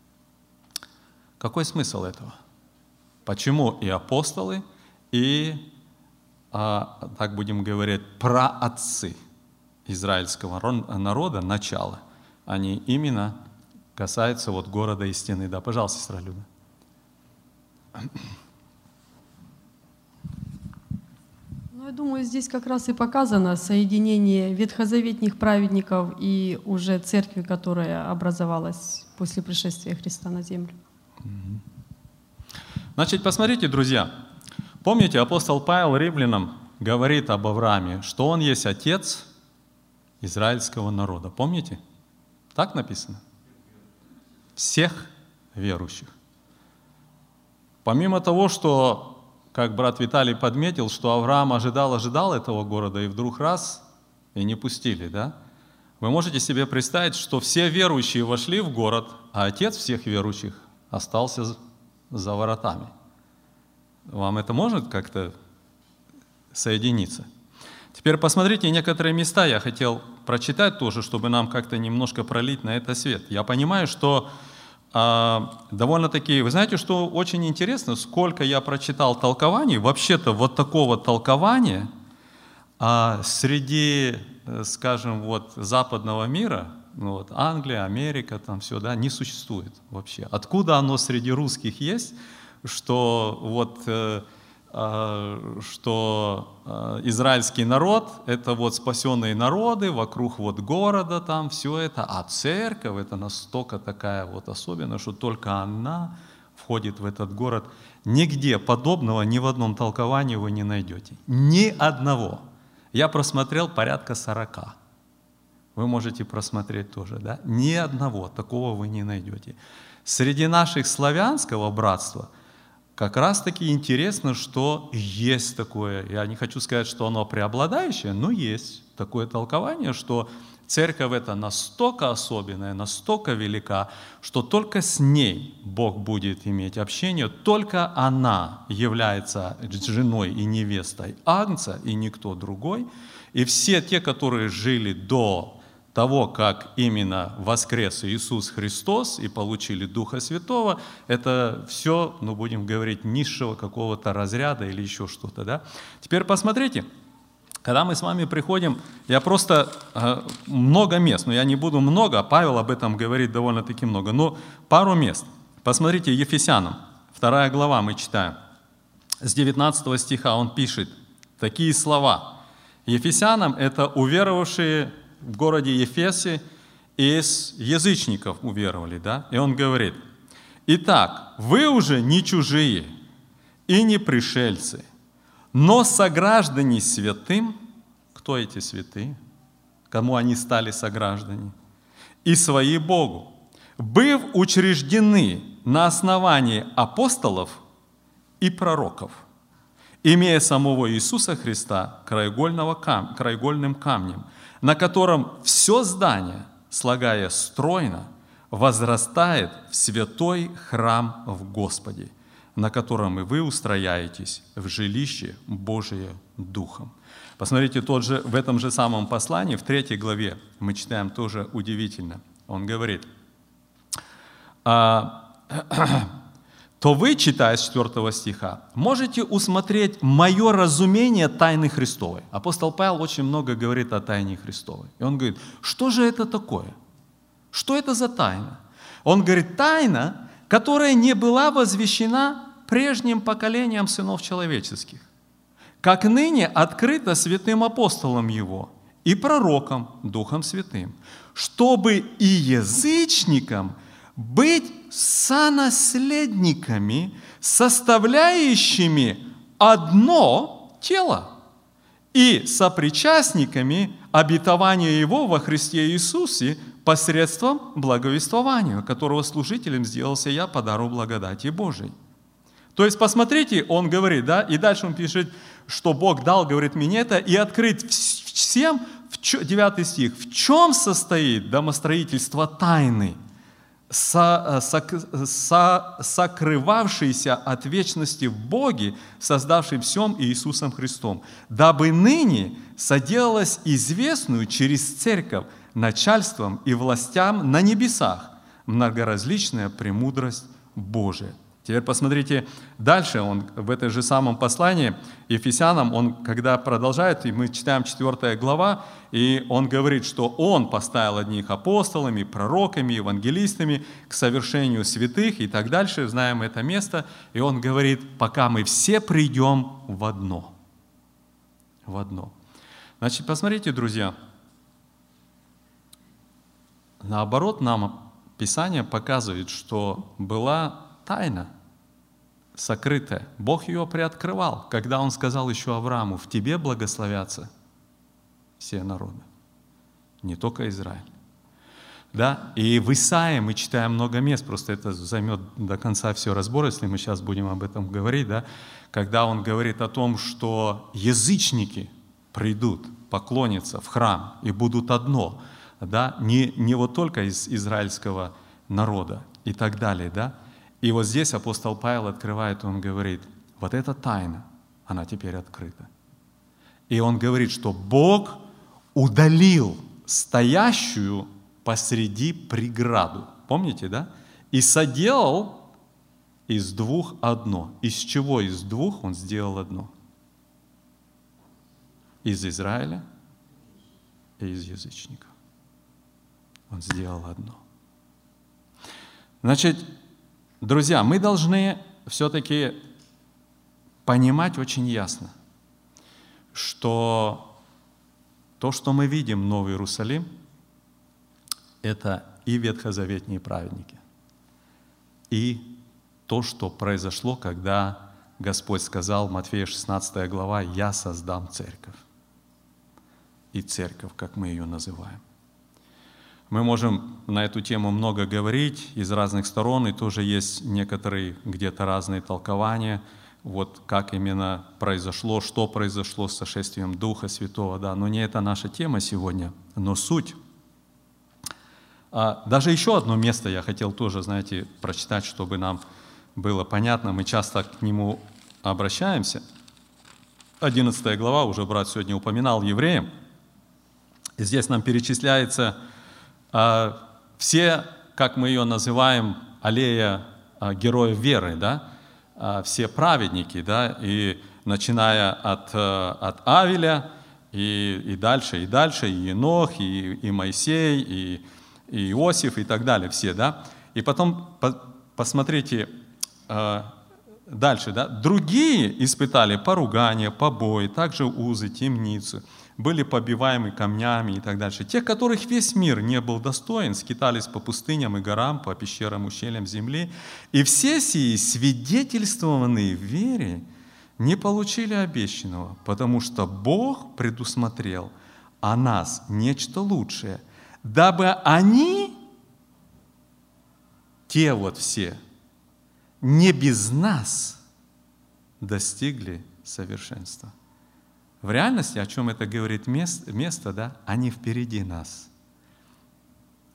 Какой смысл этого? Почему и апостолы, и, так будем говорить, праотцы израильского народа, начало, они именно касаются вот города и стены? Да, пожалуйста, сестра Люда. Ну, я думаю, здесь как раз и показано соединение ветхозаветных праведников и уже церкви, которая образовалась после пришествия Христа на землю. Значит, посмотрите, друзья. Помните, апостол Павел римлянам говорит об Аврааме, что он есть отец израильского народа. Помните? Так написано? Всех верующих. Помимо того, что, как брат Виталий подметил, что Авраам ожидал этого города, и вдруг раз, и не пустили, да? Вы можете себе представить, что все верующие вошли в город, а отец всех верующих остался за воротами. Вам это может как-то соединиться? Теперь посмотрите некоторые места, я хотел прочитать тоже, чтобы нам как-то немножко пролить на это свет. Я понимаю, что довольно-таки, вы знаете, что очень интересно, сколько я прочитал толкований, вообще-то вот такого толкования среди, скажем, вот западного мира, ну вот Англия, Америка, там все, да, не существует вообще. Откуда оно среди русских есть, что вот израильский народ — это вот спасенные народы вокруг вот города, там все это, а церковь — это настолько такая вот особенная, что только она входит в этот город. Нигде подобного, ни в одном толковании вы не найдете. Ни одного. Я просмотрел порядка 40. Вы можете просмотреть тоже, да? Ни одного такого вы не найдете. Среди наших славянского братства как раз-таки интересно, что есть такое, я не хочу сказать, что оно преобладающее, но есть такое толкование, что церковь это настолько особенная, настолько велика, что только с ней Бог будет иметь общение, только она является женой и невестой Агнца, и никто другой. И все те, которые жили до того, как именно воскрес Иисус Христос и получили Духа Святого, это все, ну, будем говорить, низшего какого-то разряда или еще что-то, да? Теперь посмотрите, когда мы с вами приходим, я просто много мест, но я не буду много, Павел об этом говорит довольно-таки много, но пару мест. Посмотрите, Ефесянам, 2 глава мы читаем, с 19 стиха он пишет такие слова. Ефесянам — это уверовавшие в городе Ефесе из язычников уверовали, да? И он говорит: «Итак, вы уже не чужие и не пришельцы, но сограждане святым». Кто эти святые? Кому они стали сограждане? «И свои Богу, быв учреждены на основании апостолов и пророков, имея самого Иисуса Христа краеугольным камнем, на котором все здание слагая стройно, возрастает в святой храм в Господе, на котором и вы устрояетесь в жилище Божие Духом». Посмотрите, в этом же самом послании, в 3 главе, мы читаем тоже удивительно. Он говорит: «То вы, читая с 4 стиха, можете усмотреть мое разумение тайны Христовой». Апостол Павел очень много говорит о тайне Христовой. И он говорит, что же это такое? Что это за тайна? Он говорит, тайна, которая не была возвещена прежним поколениям сынов человеческих, как ныне открыто святым апостолам Его и пророкам Духом Святым, чтобы и язычникам быть сонаследниками, составляющими одно тело, и сопричастниками обетования Его во Христе Иисусе посредством благовествования, которого служителем сделался я по дару благодати Божией. То есть, посмотрите, он говорит, да, и дальше он пишет, что Бог дал, говорит, мне это, и открыть всем, 9 стих, в чем состоит домостроительство тайны, сокрывавшийся от вечности в Боге, создавшим всем Иисусом Христом, дабы ныне соделалось известную через церковь начальством и властям на небесах многоразличная премудрость Божия». Теперь посмотрите дальше, он в этом же самом послании Ефесянам, он когда продолжает, и мы читаем 4 глава, и он говорит, что он поставил одних апостолами, пророками, евангелистами к совершению святых и так дальше, знаем это место, и он говорит, пока мы все придем в одно. В одно. Значит, посмотрите, друзья, наоборот, нам Писание показывает, что была тайна сокрытая. Бог ее приоткрывал, когда Он сказал еще Аврааму, в тебе благословятся все народы, не только Израиль. Да? И в Исаии мы читаем много мест, просто это займет до конца все разбор, если мы сейчас будем об этом говорить, да? Когда Он говорит о том, что язычники придут, поклонятся в храм и будут одно, да? Не вот только из израильского народа и так далее, да? И вот здесь апостол Павел открывает, он говорит, вот эта тайна, она теперь открыта. И он говорит, что Бог удалил стоящую посреди преграду. Помните, да? И соделал из двух одно. Из чего из двух он сделал одно? Из Израиля и из язычников. Он сделал одно. Значит, друзья, мы должны все-таки понимать очень ясно, что то, что мы видим, Новый Иерусалим, это и ветхозаветные праведники, и то, что произошло, когда Господь сказал, Матфея 16 глава, «Я создам церковь». И церковь, как мы ее называем. Мы можем на эту тему много говорить из разных сторон, и тоже есть некоторые где-то разные толкования, вот как именно произошло, что произошло с сошествием Духа Святого, да, но не это наша тема сегодня, но суть. Даже еще одно место я хотел тоже, знаете, прочитать, чтобы нам было понятно, мы часто к нему обращаемся. 11 глава, уже брат сегодня упоминал евреям, и здесь нам перечисляется все, как мы ее называем, аллея героев веры, да, все праведники, да, и начиная от Авеля и дальше, и Енох, и Моисей, и Иосиф, и так далее, все, да. И потом посмотрите дальше, да. Другие испытали поругание, побои, также узы, темницу, были побиваемы камнями и так дальше. Тех, которых весь мир не был достоин, скитались по пустыням и горам, по пещерам, ущельям земли. И все сии, свидетельствованные в вере, не получили обещанного, потому что Бог предусмотрел о нас нечто лучшее, дабы они, те вот все, не без нас достигли совершенства. В реальности, о чем это говорит место, да, они впереди нас.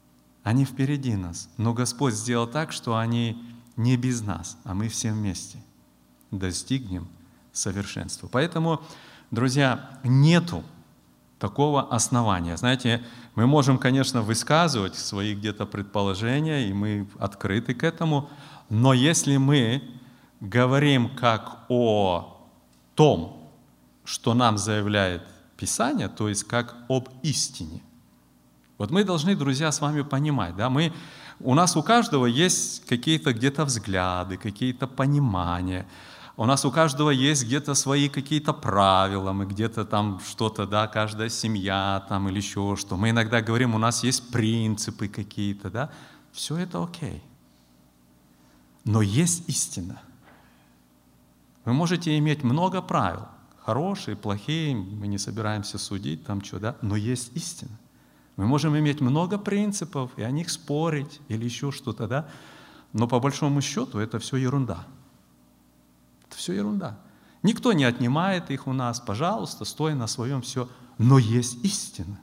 Они впереди нас. Но Господь сделал так, что они не без нас, а мы все вместе достигнем совершенства. Поэтому, друзья, нету такого основания. Знаете, мы можем, конечно, высказывать свои где-то предположения, и мы открыты к этому, но если мы говорим как о том, что нам заявляет Писание, то есть как об истине, вот мы должны, друзья, с вами понимать, да, у нас у каждого есть какие-то где-то взгляды, какие-то понимания, у нас у каждого есть где-то свои какие-то правила, мы где-то там что-то, да, каждая семья там или еще что. Мы иногда говорим, у нас есть принципы какие-то, да. Все это окей. Но есть истина. Вы можете иметь много правил, хорошие, плохие, мы не собираемся судить, там что, да, но есть истина. Мы можем иметь много принципов и о них спорить или еще что-то, да, но по большому счету это все ерунда. Это все ерунда. Никто не отнимает их у нас, пожалуйста, стой на своем, все. Но есть истина.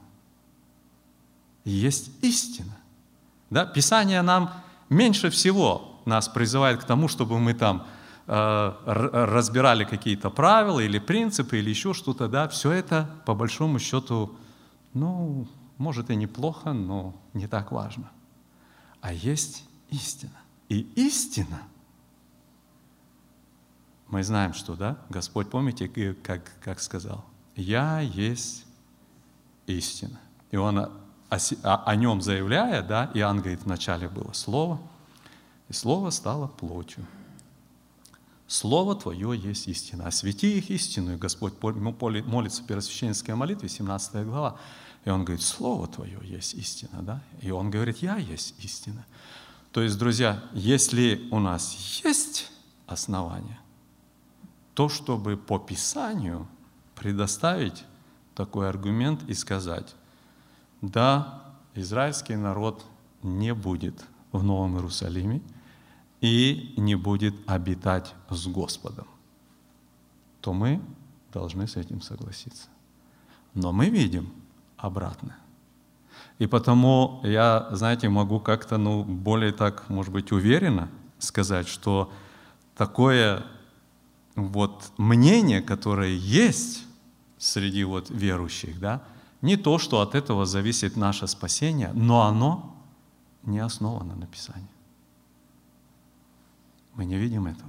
Есть истина. Да? Писание нам меньше всего нас призывает к тому, чтобы мы там разбирали какие-то правила или принципы или еще что-то. Да? Все это, по большому счету, ну, может и неплохо, но не так важно. А есть истина. И истина, мы знаем, что, да, Господь, помните, как сказал, «Я есть истина». И Он о Нем заявляя, да, Иоанн говорит, вначале было Слово, и Слово стало плотью. Слово Твое есть истина. Освети их истину. И Господь молится в первосвященнической молитве, 17 глава. И Он говорит, Слово Твое есть истина. Да? И Он говорит, Я есть истина. То есть, друзья, если у нас есть основания, то, чтобы по Писанию предоставить такой аргумент и сказать, да, израильский народ не будет в Новом Иерусалиме и не будет обитать с Господом, то мы должны с этим согласиться. Но мы видим обратное. И потому я, знаете, могу как-то, более так, может быть, уверенно сказать, что такое вот мнение, которое есть среди вот верующих, да, не то, что от этого зависит наше спасение, но оно не основано на Писании. Мы не видим этого.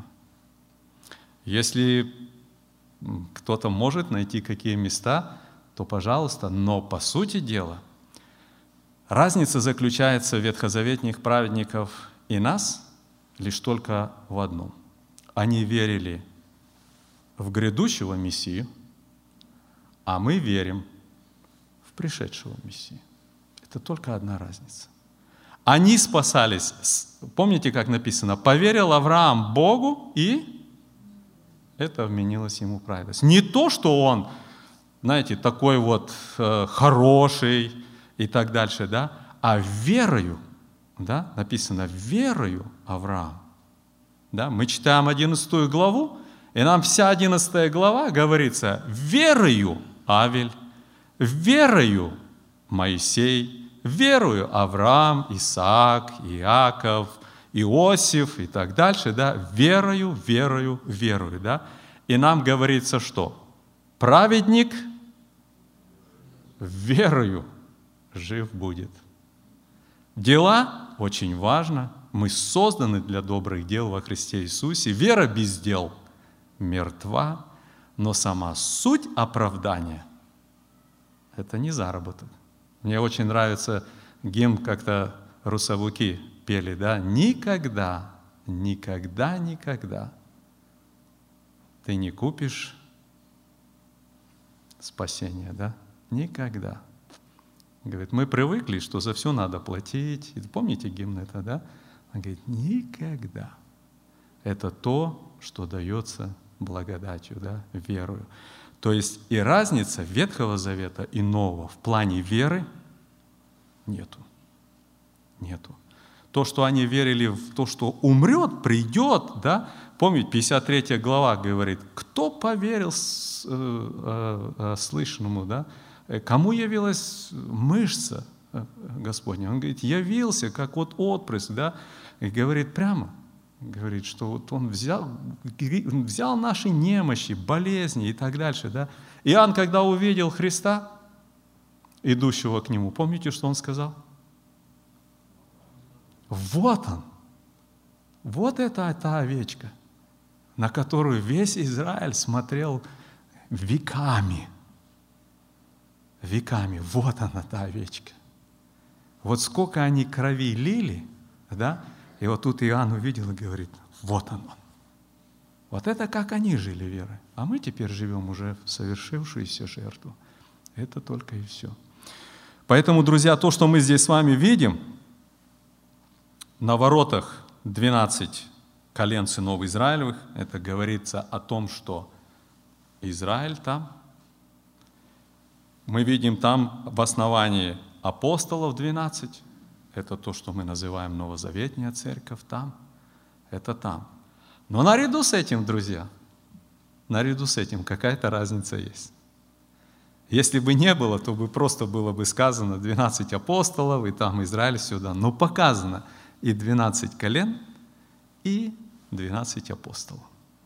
Если кто-то может найти какие места, то пожалуйста, но по сути дела разница заключается в ветхозаветных праведников и нас лишь только в одном. Они верили в грядущего Мессию, а мы верим в пришедшего Мессию. Это только одна разница. Они спасались, помните, как написано, поверил Авраам Богу, и это вменилось ему праведность. Не то, что он, знаете, такой вот хороший и так дальше, да, а верою, да, написано, верою Авраам. Да, мы читаем 11 главу, и нам вся 11 глава говорится, верою Авель, верою Моисей, верою Авраам, Исаак, Иаков, Иосиф и так дальше, да, верою, верою, верою, да. И нам говорится, что праведник верою жив будет. Дела очень важно. Мы созданы для добрых дел во Христе Иисусе. Вера без дел мертва, но сама суть оправдания – это не заработок. Мне очень нравится гимн, как-то русовуки пели, да? Никогда, никогда, никогда ты не купишь спасение, да? Никогда. Говорит, мы привыкли, что за все надо платить. И помните гимн это, да? Он говорит, никогда. Это то, что дается благодатью, да, верою. То есть и разница Ветхого Завета и Нового в плане веры нету. Нету. То, что они верили в то, что умрет, придет, да, помните, 53 глава говорит, кто поверил слышанному, да, кому явилась мышца Господня. Он говорит, явился, как вот отпрыск, да, и говорит прямо, говорит, что вот Он взял наши немощи, болезни и так дальше, да. Иоанн, когда увидел Христа, идущего к Нему, помните, что он сказал? Вот Он, вот это та овечка, на которую весь Израиль смотрел веками. Веками. Вот она, та овечка. Вот сколько они крови лили, да? И вот тут Иоанн увидел и говорит, вот он. Вот это как они жили верой. А мы теперь живем уже в совершившуюся жертву. Это только и все. Поэтому, друзья, то, что мы здесь с вами видим, на воротах 12 колен сынов Израилевых, это говорится о том, что Израиль там. Мы видим там в основании апостолов 12. Это то, что мы называем новозаветная церковь там. Это там. Но наряду с этим, друзья, наряду с этим какая-то разница есть. Если бы не было, то бы просто было бы сказано 12 апостолов, и там Израиль сюда. Но показано и 12 колен, и 12 апостолов.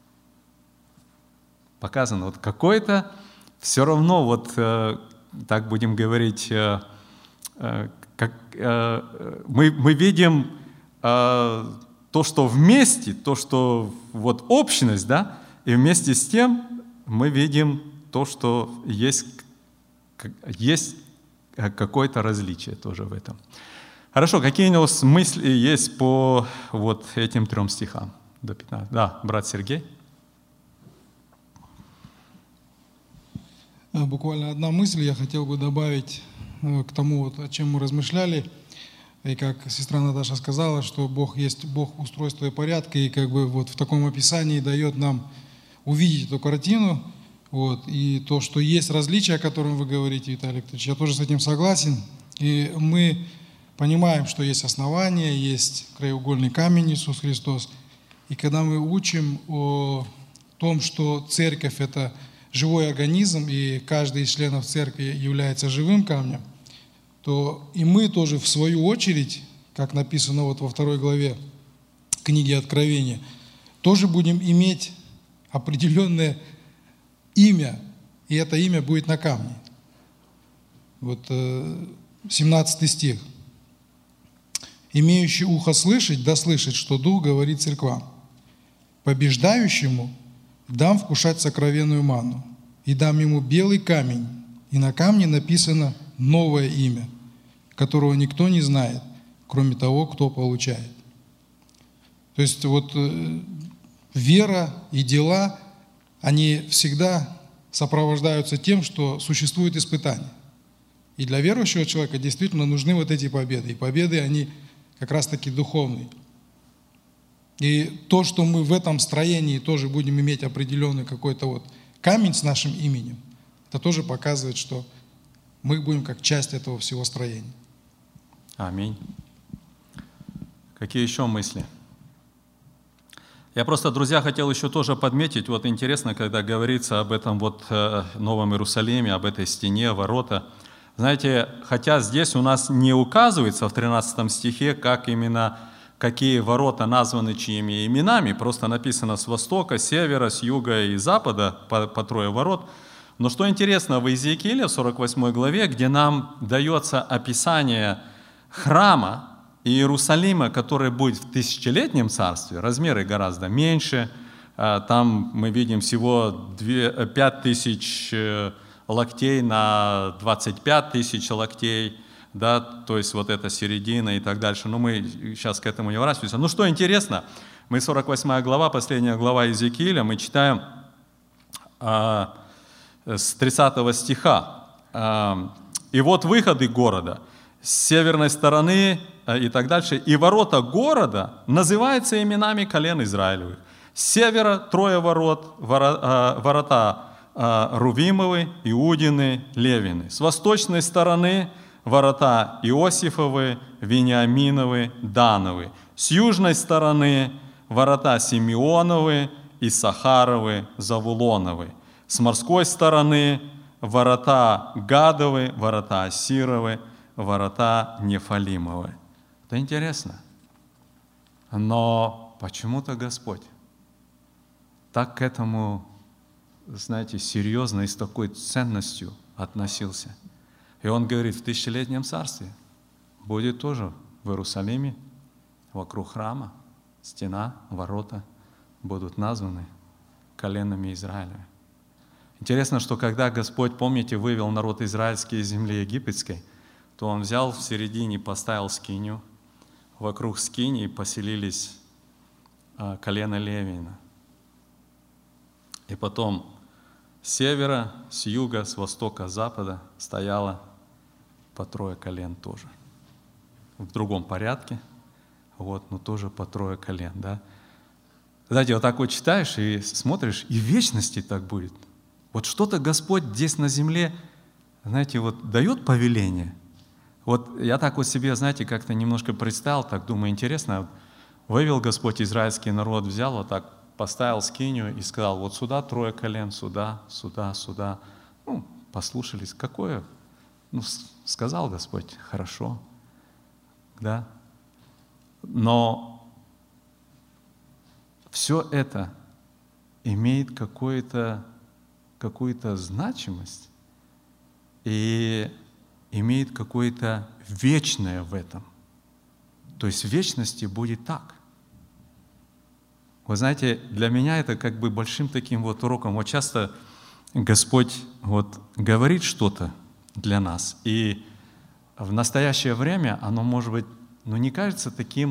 Показано вот какой-то, все равно вот, так будем говорить, мы видим то, что вместе, то, что вот общность, да, и вместе с тем мы видим то, что есть какое-то различие тоже в этом. Хорошо, какие у нас мысли есть по вот этим 3 стихам до 15? Да, брат Сергей. Буквально одна мысль я хотел бы добавить к тому, вот, о чем мы размышляли. И как сестра Наташа сказала, что Бог есть Бог устройства и порядка, и как бы вот в таком описании дает нам увидеть эту картину. Вот, и то, что есть различия, о котором вы говорите, Виталий Викторович, я тоже с этим согласен. И мы понимаем, что есть основание, есть краеугольный камень Иисус Христос. И когда мы учим о том, что церковь – это живой организм, и каждый из членов церкви является живым камнем, то и мы тоже в свою очередь, как написано вот во 2 главе книги Откровения, тоже будем иметь определенное имя, и это имя будет на камне. Вот 17 стих. «Имеющий ухо слышать, да слышит, что Дух говорит церквам. Побеждающему дам вкушать сокровенную манну, и дам ему белый камень, и на камне написано новое имя, которого никто не знает, кроме того, кто получает». То есть вот вера и дела, они всегда сопровождаются тем, что существует испытание. И для верующего человека действительно нужны вот эти победы. И победы, они как раз-таки духовные. И то, что мы в этом строении тоже будем иметь определенный какой-то вот камень с нашим именем, это тоже показывает, что мы будем как часть этого всего строения. Аминь. Какие еще мысли? Я просто, друзья, хотел еще тоже подметить, вот интересно, когда говорится об этом вот Новом Иерусалиме, об этой стене, ворота. Знаете, хотя здесь у нас не указывается в 13 стихе, как именно, какие ворота названы чьими именами, просто написано с востока, с севера, с юга и запада по 3 ворот. Но что интересно, в Иезекииле, в 48 главе, где нам дается описание храма Иерусалима, который будет в тысячелетнем царстве, размеры гораздо меньше, там мы видим всего 5000 локтей на 25 тысяч локтей, да, то есть вот эта середина и так дальше. Но мы сейчас к этому не ворачиваемся. Ну что интересно, мы 48 глава, последняя глава Иезекииля, мы читаем с 30 стиха. «И вот выходы города с северной стороны и так дальше, и ворота города называются именами колен Израилевых. С севера 3 ворот, ворота Рувимовы, Иудины, Левины. С восточной стороны ворота Иосифовы, Вениаминовы, Дановы. С южной стороны ворота Симеоновы, Иссахаровы, Завулоновы. С морской стороны ворота Гадовы, ворота Асировы, ворота Нефалимовы. Это интересно. Но почему-то Господь так к этому, знаете, серьезно и с такой ценностью относился. И Он говорит, в тысячелетнем царстве будет тоже в Иерусалиме, вокруг храма, стена, ворота будут названы коленами Израиля. Интересно, что когда Господь, помните, вывел народ израильский из земли египетской, то Он взял в середине, поставил скинию, вокруг скинии поселились колено Левина. И потом с севера, с юга, с востока, с запада стояло по 3 колен тоже. В другом порядке, но тоже по 3 колен. Да? Знаете, вот так вот читаешь и смотришь, и в вечности так будет. Вот что-то Господь здесь на земле, знаете, вот дает повеление. Вот я так вот себе, знаете, как-то немножко представил, так думаю, интересно, вывел Господь израильский народ, взял вот так, поставил скинию и сказал, вот сюда 3 колен, сюда, сюда, сюда. Послушались, какое? Сказал Господь, хорошо, да? Но все это имеет какую-то значимость и имеет какое-то вечное в этом. То есть в вечности будет так. Вы знаете, для меня это как бы большим таким вот уроком. Вот часто Господь вот говорит что-то для нас, и в настоящее время оно может быть, не кажется таким,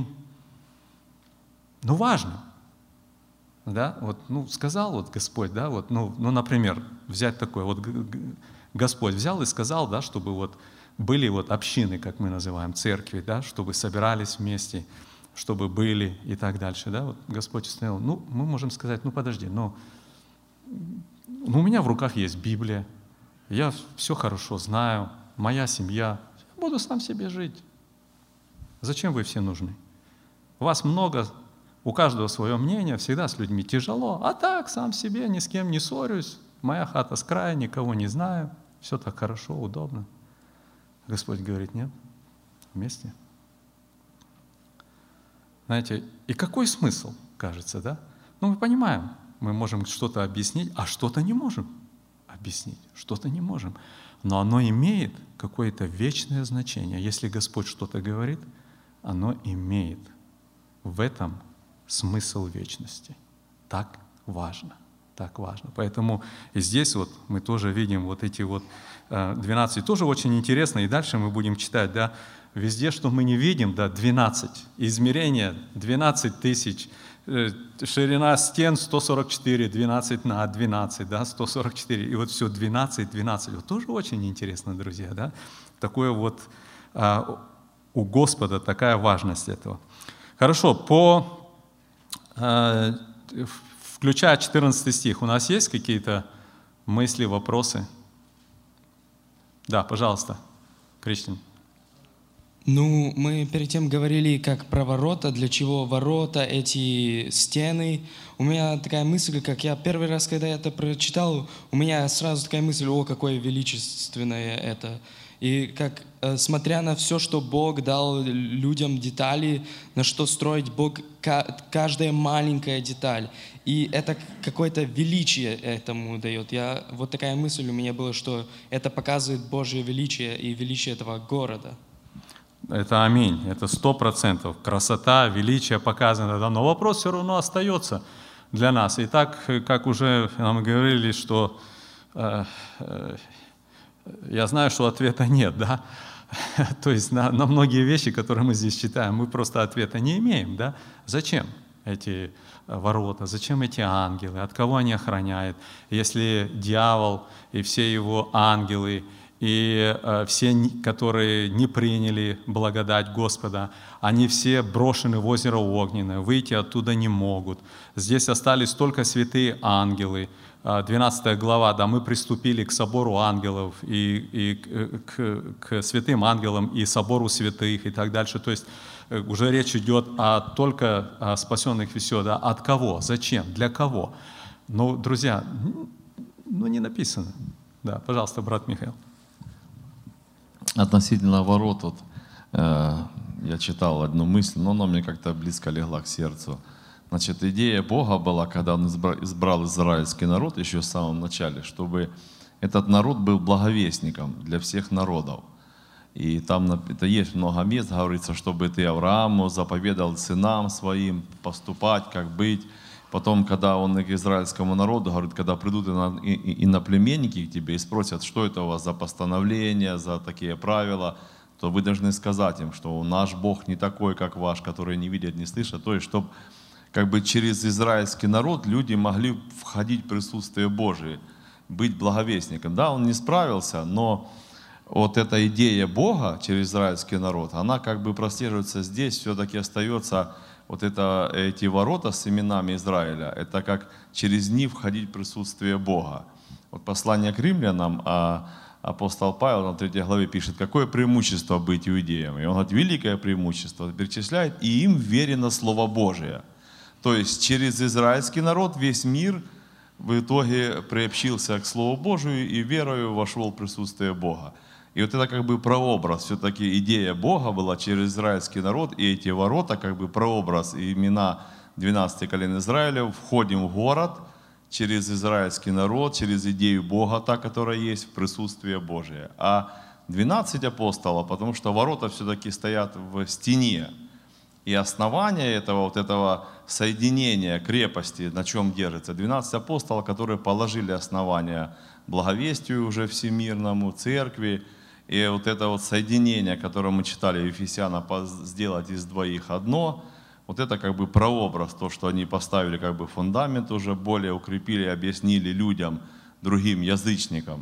важным. Да? Сказал вот Господь, да, например, взять такое, Господь взял и сказал, да, чтобы были общины, как мы называем, церкви, да, чтобы собирались вместе, чтобы были и так дальше. Да? Господь установил, мы можем сказать, подожди, у меня в руках есть Библия, я все хорошо знаю, моя семья, буду сам себе жить. Зачем вы все нужны? Вас много, у каждого свое мнение, всегда с людьми тяжело, а так, сам себе, ни с кем не ссорюсь, моя хата с края, никого не знаю, все так хорошо, удобно. Господь говорит, нет, вместе. Знаете, и какой смысл, кажется, да? Мы понимаем, мы можем что-то объяснить, а что-то не можем объяснить, что-то не можем. Но оно имеет какое-то вечное значение. Если Господь что-то говорит, оно имеет в этом смысл вечности. Так важно, так важно. Поэтому и здесь мы тоже видим эти 12. Тоже очень интересно, и дальше мы будем читать, да, везде, что мы не видим, да, 12. Измерение 12 тысяч, ширина стен 144, 12 на 12, да, 144. И все 12, 12. Тоже очень интересно, друзья, да. Такое у Господа такая важность этого. Хорошо, включая 14 стих, у нас есть какие-то мысли, вопросы? Да, пожалуйста, Кристин. Мы перед тем говорили как про ворота, для чего ворота, эти стены. У меня такая мысль, как я первый раз, когда я это прочитал, у меня сразу такая мысль, какое величественное это. И как, смотря на все, что Бог дал людям детали, на что строить Бог, каждая маленькая деталь. И это какое-то величие этому дает. Такая мысль у меня была, что это показывает Божье величие и величие этого города. Это аминь, это 100%. Красота, величие показано, да, но вопрос все равно остается для нас. И так, как уже нам говорили, что я знаю, что ответа нет, да. То есть на многие вещи, которые мы здесь читаем, мы просто ответа не имеем, да. Зачем эти ворота, зачем эти ангелы, от кого они охраняют? Если дьявол и все его ангелы, и все, которые не приняли благодать Господа, они все брошены в озеро огненное, выйти оттуда не могут. Здесь остались только святые ангелы. 12 глава, да, мы приступили к собору ангелов, и к святым ангелам, и собору святых, и так дальше. То есть уже речь идет только о спасенных и все, да, от кого, зачем, для кого. Друзья, не написано. Да, пожалуйста, брат Михаил. относительно ворот, вот, я читал одну мысль, но она мне как-то близко легла к сердцу. Значит, идея Бога была, когда Он избрал израильский народ еще в самом начале, чтобы этот народ был благовестником для всех народов. И там это есть много мест, говорится, чтобы ты Аврааму заповедал сынам своим поступать, как быть. Потом, когда он к израильскому народу говорит, когда придут иноплеменники к тебе и спросят, что это у вас за постановления, за такие правила, то вы должны сказать им, что наш Бог не такой, как ваш, который не видит, не слышит. То есть, чтобы как бы через израильский народ люди могли входить в присутствие Божие, быть благовестником. Да, он не справился, но вот эта идея Бога через израильский народ, она как бы прослеживается здесь, все-таки остается вот эти ворота с именами Израиля, это как через них входить в присутствие Бога. Вот послание к римлянам, апостол Павел на 3 главе пишет, какое преимущество быть иудеем. И он говорит, великое преимущество, перечисляет, и им верено Слово Божие. То есть через израильский народ весь мир в итоге приобщился к Слову Божию и верою вошел в присутствие Бога. И вот это как бы прообраз, все-таки идея Бога была через израильский народ, и эти ворота как бы прообраз, и имена 12 колен Израиля, входим в город через израильский народ, через идею Бога, та, которая есть, в присутствие Божие. А 12 апостолов, потому что ворота все-таки стоят в стене. И основание этого соединения, крепости, на чем держится, 12 апостолов, которые положили основание благовестию уже всемирному, церкви. И вот это вот соединение, которое мы читали в Ефесянам, сделать из двоих одно, вот это как бы прообраз, то, что они поставили как бы фундамент уже, более укрепили, объяснили людям, другим язычникам,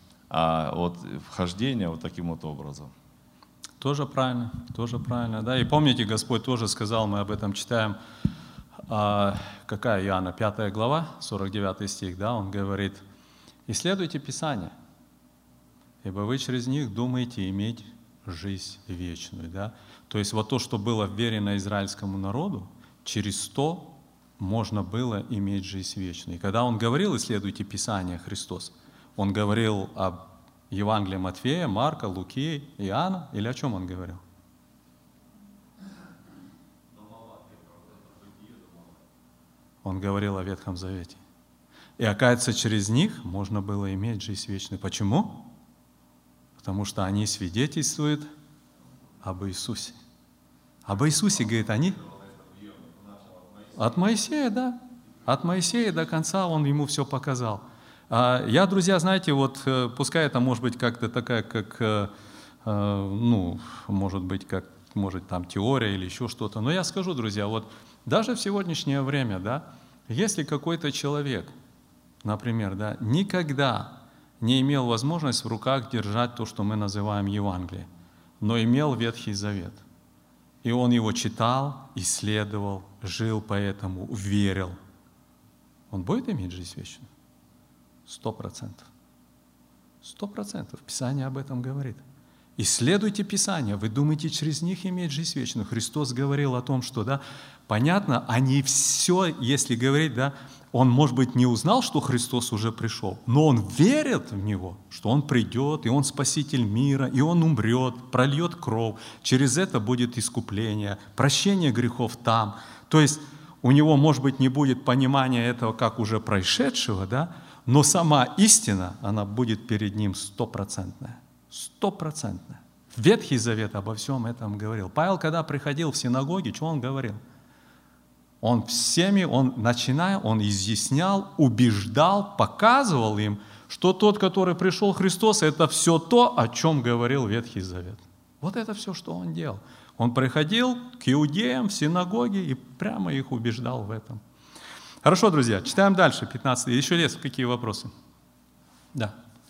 а вот вхождение вот таким вот образом. Тоже правильно, да. И помните, Господь тоже сказал, мы об этом читаем, какая Иоанна, 5 глава, 49 стих, да, он говорит, исследуйте Писание, ибо вы через них думаете иметь жизнь вечную. Да? То есть вот то, что было верено израильскому народу, через то можно было иметь жизнь вечную. И когда Он говорил, исследуйте Писание, Христос, Он говорил об Евангелии Матфея, Марка, Луки, Иоанна, или о чем Он говорил? Он говорил о Ветхом Завете. И оказывается, через них можно было иметь жизнь вечную. Почему? Потому что они свидетельствуют об Иисусе. Об Иисусе, говорит, они от Моисея, да. От Моисея до конца Он ему все показал. Я, друзья, знаете, вот пускай это может быть как-то такая, как, может быть, как, может, там теория или еще что-то. Но я скажу, друзья, вот даже в сегодняшнее время, да, если какой-то человек, например, да, никогда не имел возможность в руках держать то, что мы называем Евангелие, но имел Ветхий Завет. И он его читал, исследовал, жил по этому, верил. Он будет иметь жизнь вечную? 100%. 100%. Писание об этом говорит. Исследуйте Писание, вы думаете через них иметь жизнь вечную. Христос говорил о том, что, да, понятно, они все, если говорить, да, он, может быть, не узнал, что Христос уже пришел, но он верит в Него, что Он придет, и Он Спаситель мира, и Он умрет, прольет кровь, через это будет искупление, прощение грехов там. То есть у него, может быть, не будет понимания этого как уже происшедшего, да, но сама истина, она будет перед ним 100%. 100%. Ветхий Завет обо всем этом говорил. Павел, когда приходил в синагоги, что он говорил? Он изъяснял, убеждал, показывал им, что тот, который пришел Христос, это все то, о чем говорил Ветхий Завет. Вот это все, что он делал. Он приходил к иудеям в синагоге и прямо их убеждал в этом. Хорошо, друзья, читаем дальше, 15. Еще есть какие вопросы? Да.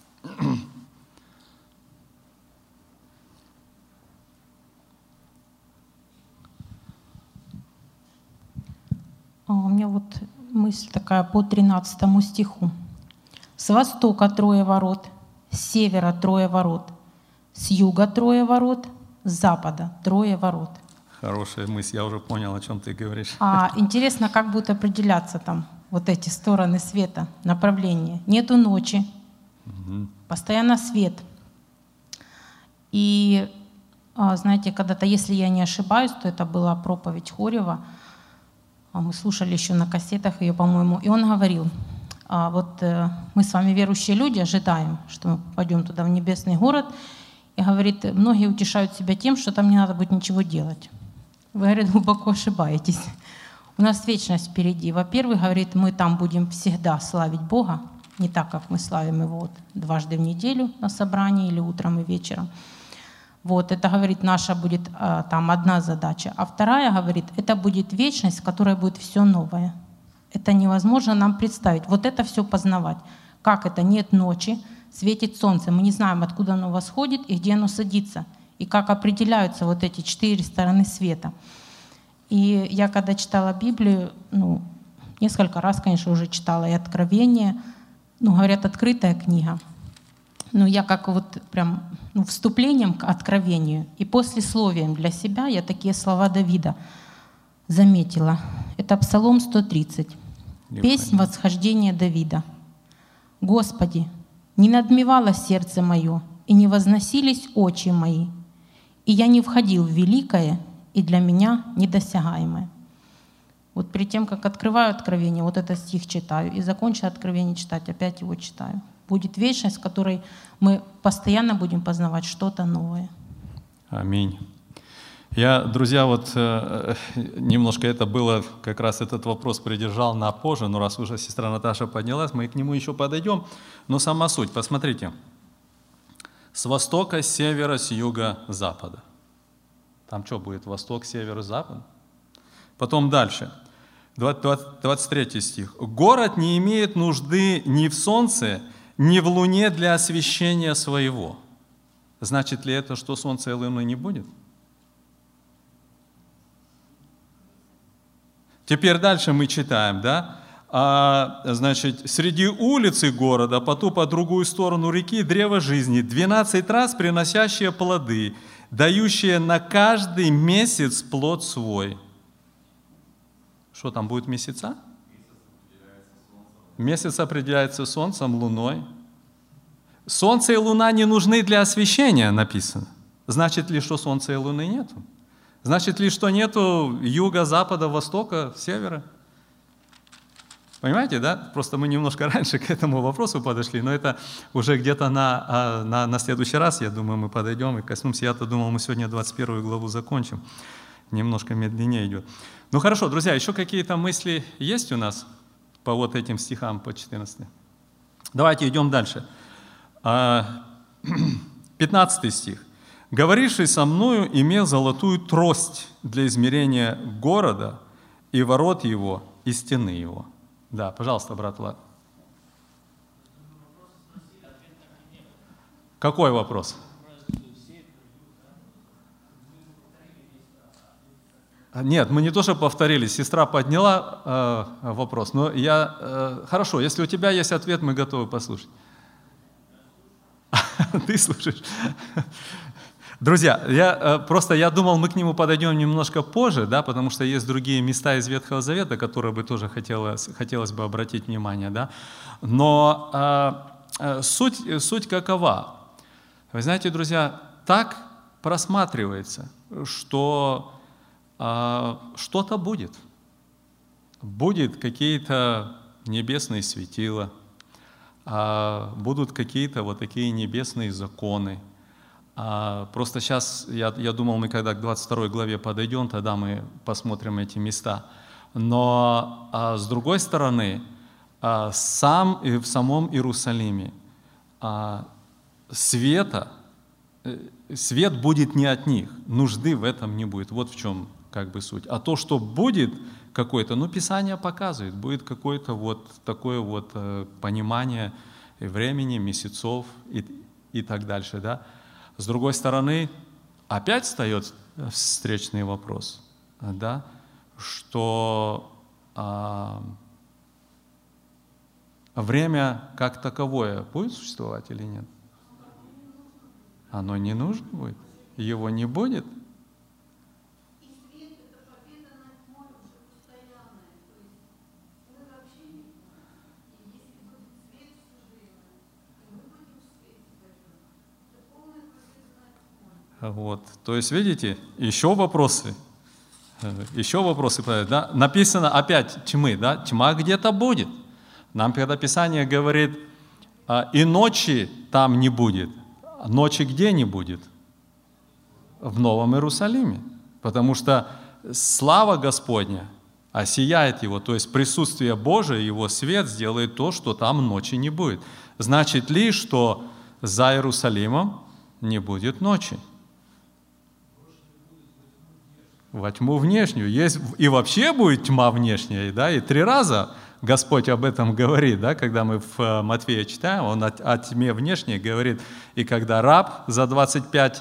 У меня вот мысль такая по 13 стиху. С востока 3 ворот, с севера 3 ворот, с юга 3 ворот, с запада 3 ворот. Хорошая мысль, я уже понял, о чем ты говоришь. Интересно, как будут определяться там вот эти стороны света, направления. Нету ночи, постоянно свет. И знаете, когда-то, если я не ошибаюсь, то это была проповедь Хорева, мы слушали еще на кассетах ее, по-моему, и он говорил, вот мы с вами верующие люди ожидаем, что мы пойдем туда, в небесный город, и говорит, многие утешают себя тем, что там не надо будет ничего делать. Вы, говорит, глубоко ошибаетесь. У нас вечность впереди. Во-первых, говорит, мы там будем всегда славить Бога, не так, как мы славим Его вот дважды в неделю на собрании или утром и вечером. Вот, это, говорит, наша будет там одна задача. А вторая, говорит, это будет вечность, в которой будет все новое. Это невозможно нам представить. Вот это все познавать. Как это? Нет ночи, светит солнце. Мы не знаем, откуда оно восходит и где оно садится. И как определяются вот эти 4 стороны света. И я когда читала Библию, несколько раз, конечно, уже читала и Откровение, говорят, открытая книга. Но я как вот прям вступлением к Откровению и послесловием для себя я такие слова Давида заметила. Это Псалом 130. Песнь восхождения Давида. «Господи, не надмевалось сердце мое, и не возносились очи мои, и я не входил в великое, и для меня недосягаемое». Вот перед тем, как открываю Откровение, вот этот стих читаю, и закончу Откровение читать, опять его читаю. Будет вечность, в которой мы постоянно будем познавать что-то новое. Аминь. Я, друзья, вот немножко это было, как раз этот вопрос придержал на позже, но раз уже сестра Наташа поднялась, мы к нему еще подойдем. Но сама суть, посмотрите. С востока, с севера, с юга, с запада. Там что будет? Восток, север, запад? Потом дальше. 23 стих. «Город не имеет нужды ни в солнце, ни в луне для освещения своего». Значит ли это, что солнца и луны не будет? Теперь дальше мы читаем, да? Значит, среди улицы города, по ту, по другую сторону реки, древо жизни, 12 раз приносящее плоды, дающее на каждый месяц плод свой. Что там будет месяца? Месяц определяется солнцем, луной. Солнце и луна не нужны для освещения, написано. Значит ли, что солнца и луны нету? Значит ли, что нету юга, запада, востока, севера? Понимаете, да? Просто мы немножко раньше к этому вопросу подошли, но это уже где-то на следующий раз, я думаю, мы подойдем и коснемся. Я-то думал, мы сегодня 21 главу закончим. Немножко медленнее идет. Ну хорошо, друзья, еще какие-то мысли есть у нас по вот этим стихам, по 14? Давайте идем дальше. 15 стих. «Говоривший со мною имел золотую трость для измерения города и ворот его, и стены его». Да, пожалуйста, брат Влад. Какой вопрос? Нет, мы не то, что повторили. Сестра подняла вопрос, но хорошо, если у тебя есть ответ, мы готовы послушать. Ты слушаешь? Друзья, я думал, мы к нему подойдем немножко позже, да, потому что есть другие места из Ветхого Завета, которые бы тоже хотелось бы обратить внимание, да. Но суть какова? Вы знаете, друзья, так просматривается, что что-то будет. Будет какие-то небесные светила, будут какие-то вот такие небесные законы. Просто сейчас, я думал, мы когда к 22 главе подойдем, тогда мы посмотрим эти места. Но с другой стороны, в самом Иерусалиме свет будет не от них, нужды в этом не будет. Вот в чем как бы суть. А то, что будет какое-то, Писание показывает, будет какое-то вот такое вот понимание времени, месяцев и так дальше, да. С другой стороны, опять встает встречный вопрос, да, что время как таковое будет существовать или нет? Оно не нужно будет, его не будет. Вот. То есть, видите, еще вопросы. Да? Написано опять тьмы, да? Тьма где-то будет. Нам когда Писание говорит, и ночи там не будет. Ночи где не будет? В Новом Иерусалиме. Потому что слава Господня осияет его, то есть присутствие Божие, его свет сделает то, что там ночи не будет. Значит ли, что за Иерусалимом не будет ночи? Во тьму внешнюю. Есть, и вообще будет тьма внешняя, да, и 3 раза Господь об этом говорит, да, когда мы в Матфея читаем, он о тьме внешней говорит, и когда раб за 25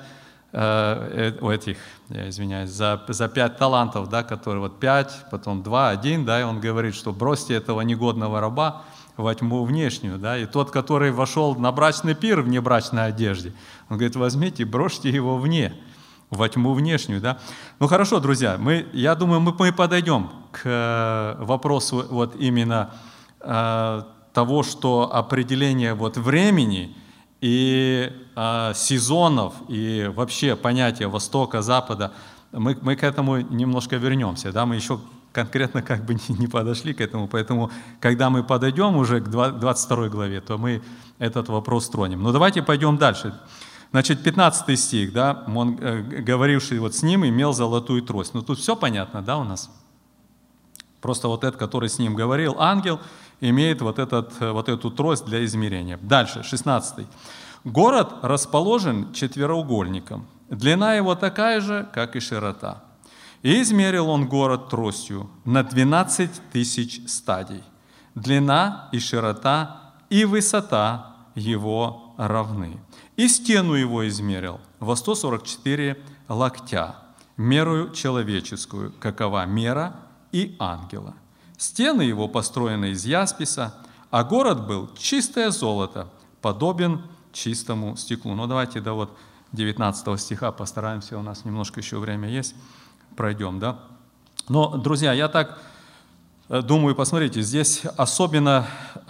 за 5 талантов, да, которые вот 5, потом 2, 1, да, и он говорит, что бросьте этого негодного раба во тьму внешнюю, да, и тот, который вошел на брачный пир в небрачной одежде, он говорит, возьмите, бросьте его во тьму внешнюю, да. Ну хорошо, друзья, я думаю, мы подойдем к вопросу вот именно того, что определение вот времени и сезонов, и вообще понятия Востока, Запада, мы к этому немножко вернемся, да, мы еще конкретно как бы не подошли к этому, поэтому, когда мы подойдем уже к 22 главе, то мы этот вопрос тронем. Но давайте пойдем дальше. Значит, 15 стих, да, он, говоривший вот с ним, имел золотую трость. Ну, тут все понятно, да, у нас? Просто вот этот, который с ним говорил, ангел, имеет вот эту трость для измерения. Дальше, 16. Город расположен четвероугольником. Длина его такая же, как и широта. И измерил он город тростью на 12 тысяч стадий. Длина и широта и высота его равны. И стену его измерил во 144 локтя, мерою человеческую, какова мера и ангела. Стены его построены из ясписа, а город был чистое золото, подобен чистому стеклу. Ну давайте до вот 19 стиха постараемся, у нас немножко еще время есть, пройдем, да? Но, друзья, я так думаю, посмотрите, здесь особенно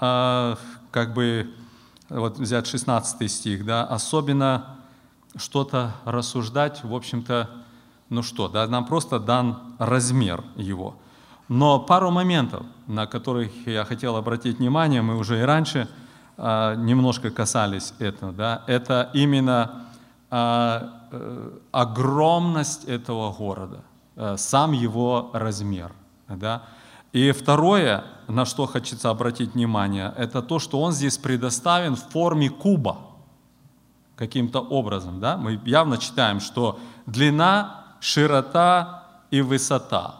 вот взять 16 стих, да, особенно что-то рассуждать, в общем-то, ну что, да, нам просто дан размер его. Но пару моментов, на которых я хотел обратить внимание, мы уже и раньше немножко касались этого, да, это именно огромность этого города, сам его размер, да. И второе, на что хочется обратить внимание, это то, что он здесь предоставлен в форме куба каким-то образом. Да? Мы явно читаем, что длина, широта и высота.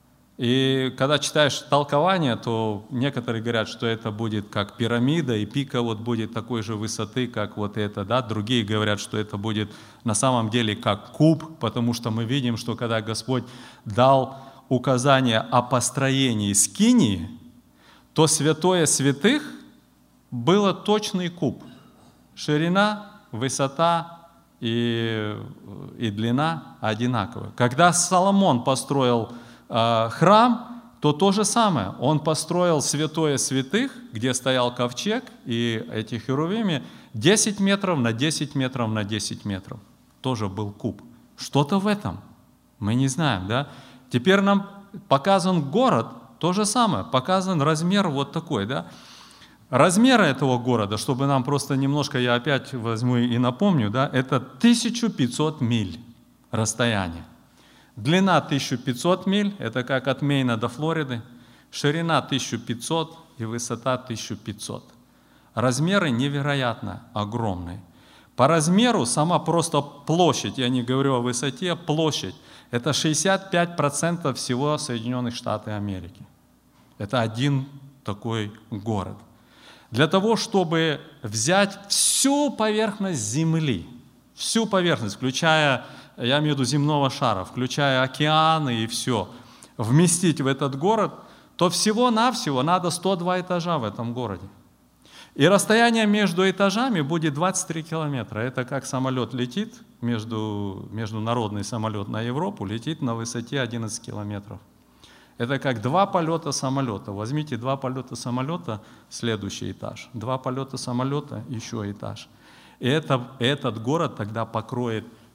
И когда читаешь толкование, то некоторые говорят, что это будет как пирамида, и пика вот будет такой же высоты, как вот это. Да? Другие говорят, что это будет на самом деле как куб, потому что мы видим, что когда Господь дал указание о построении скинии, то святое святых было точный куб. Ширина, высота и длина одинаковые. Когда Соломон построил храм, то же самое. Он построил святое святых, где стоял ковчег и эти херувимы, 10 метров на 10 метров на 10 метров. Тоже был куб. Что-то в этом. Мы не знаем, да? Теперь нам показан город, то же самое, показан размер вот такой, да. Размеры этого города, чтобы нам просто немножко, я опять возьму и напомню, да, это 1500 миль расстояние. Длина 1500 миль, это как от Мейна до Флориды, ширина 1500 и высота 1500. Размеры невероятно огромные. По размеру сама просто площадь, я не говорю о высоте, площадь, это 65% всего Соединенных Штатов Америки. Это один такой город. Для того, чтобы взять всю поверхность Земли, всю поверхность, включая, я имею в виду земного шара, включая океаны и все, вместить в этот город, то всего-навсего надо 102 этажа в этом городе. И расстояние между этажами будет 23 километра. Это как самолет летит, международный самолет на Европу летит на высоте 11 километров. Это как 2 полета самолета. Возьмите 2 полета самолета, следующий этаж. 2 полета самолета, еще этаж. И этот город тогда покроет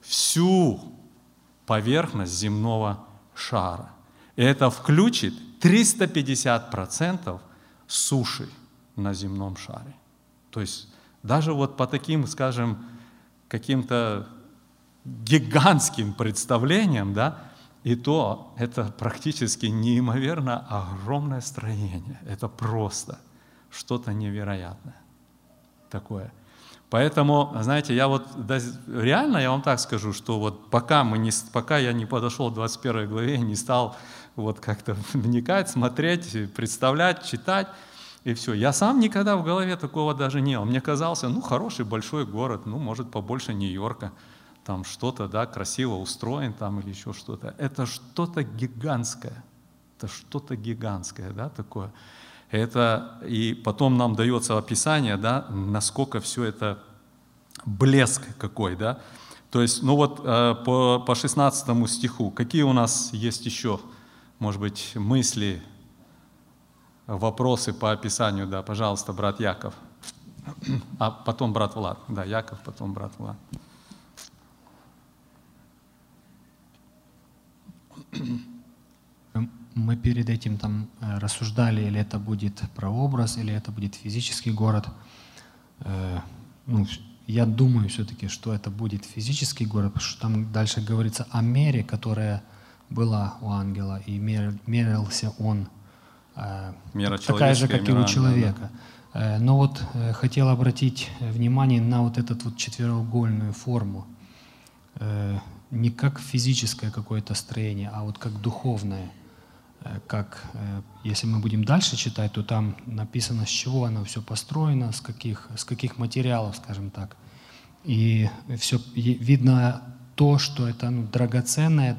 всю поверхность земного шара. И это включит 350% суши на земном шаре. То есть даже вот по таким, скажем, каким-то гигантским представлениям, да, и то это практически неимоверно огромное строение. Это просто что-то невероятное такое. Поэтому, знаете, я вот реально, я вам так скажу, что вот пока я не подошел к 21 главе, не стал вот как-то вникать, смотреть, представлять, читать, и все. Я сам никогда в голове такого даже не было. Мне казался, хороший большой город, может, побольше Нью-Йорка, там что-то, да, красиво устроен там или еще что-то. Это что-то гигантское. Это что-то гигантское, да, такое. Это, и потом нам дается описание, да, насколько все это блеск какой, да. То есть, по 16 стиху, какие у нас есть еще, может быть, мысли, вопросы по описанию, да, пожалуйста, брат Яков, а потом брат Влад, да, Яков, потом брат Влад. Мы перед этим там рассуждали, или это будет прообраз, или это будет физический город. Я думаю все-таки, что это будет физический город, потому что там дальше говорится о мере, которая была у ангела, и мерился он такая же, как и у человека. Да. Но вот хотел обратить внимание на вот эту вот четвероугольную форму. Не как физическое какое-то строение, а вот как духовное. Как, если мы будем дальше читать, то там написано, с чего оно все построено, с каких материалов, скажем так. И все видно то, что это драгоценное,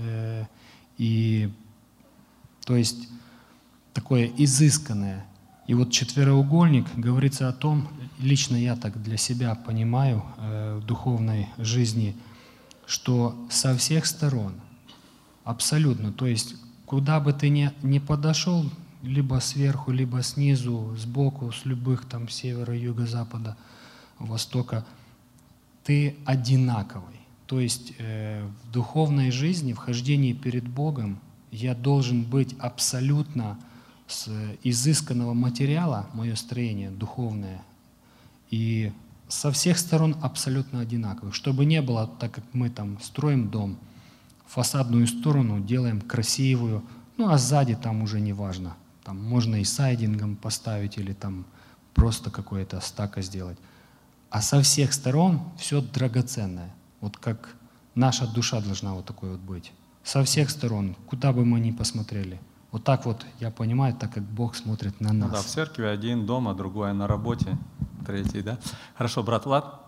и то есть такое изысканное. И вот четвероугольник говорится о том, лично я так для себя понимаю в духовной жизни, что со всех сторон, абсолютно, то есть куда бы ты ни подошел, либо сверху, либо снизу, сбоку, с любых там севера, юга, запада, востока, ты одинаковый. То есть в духовной жизни, в хождении перед Богом я должен быть абсолютно с изысканного материала, мое строение духовное, и со всех сторон абсолютно одинаковых. Чтобы не было, так как мы там строим дом, фасадную сторону делаем красивую, а сзади там уже не важно. Там можно и сайдингом поставить или там просто какое-то стака сделать. А со всех сторон все драгоценное. Вот как наша душа должна вот такой вот быть. Со всех сторон, куда бы мы ни посмотрели. Вот так вот я понимаю, так как Бог смотрит на нас. Да, в церкви один дома, другой на работе, третий, да? Хорошо, брат Влад.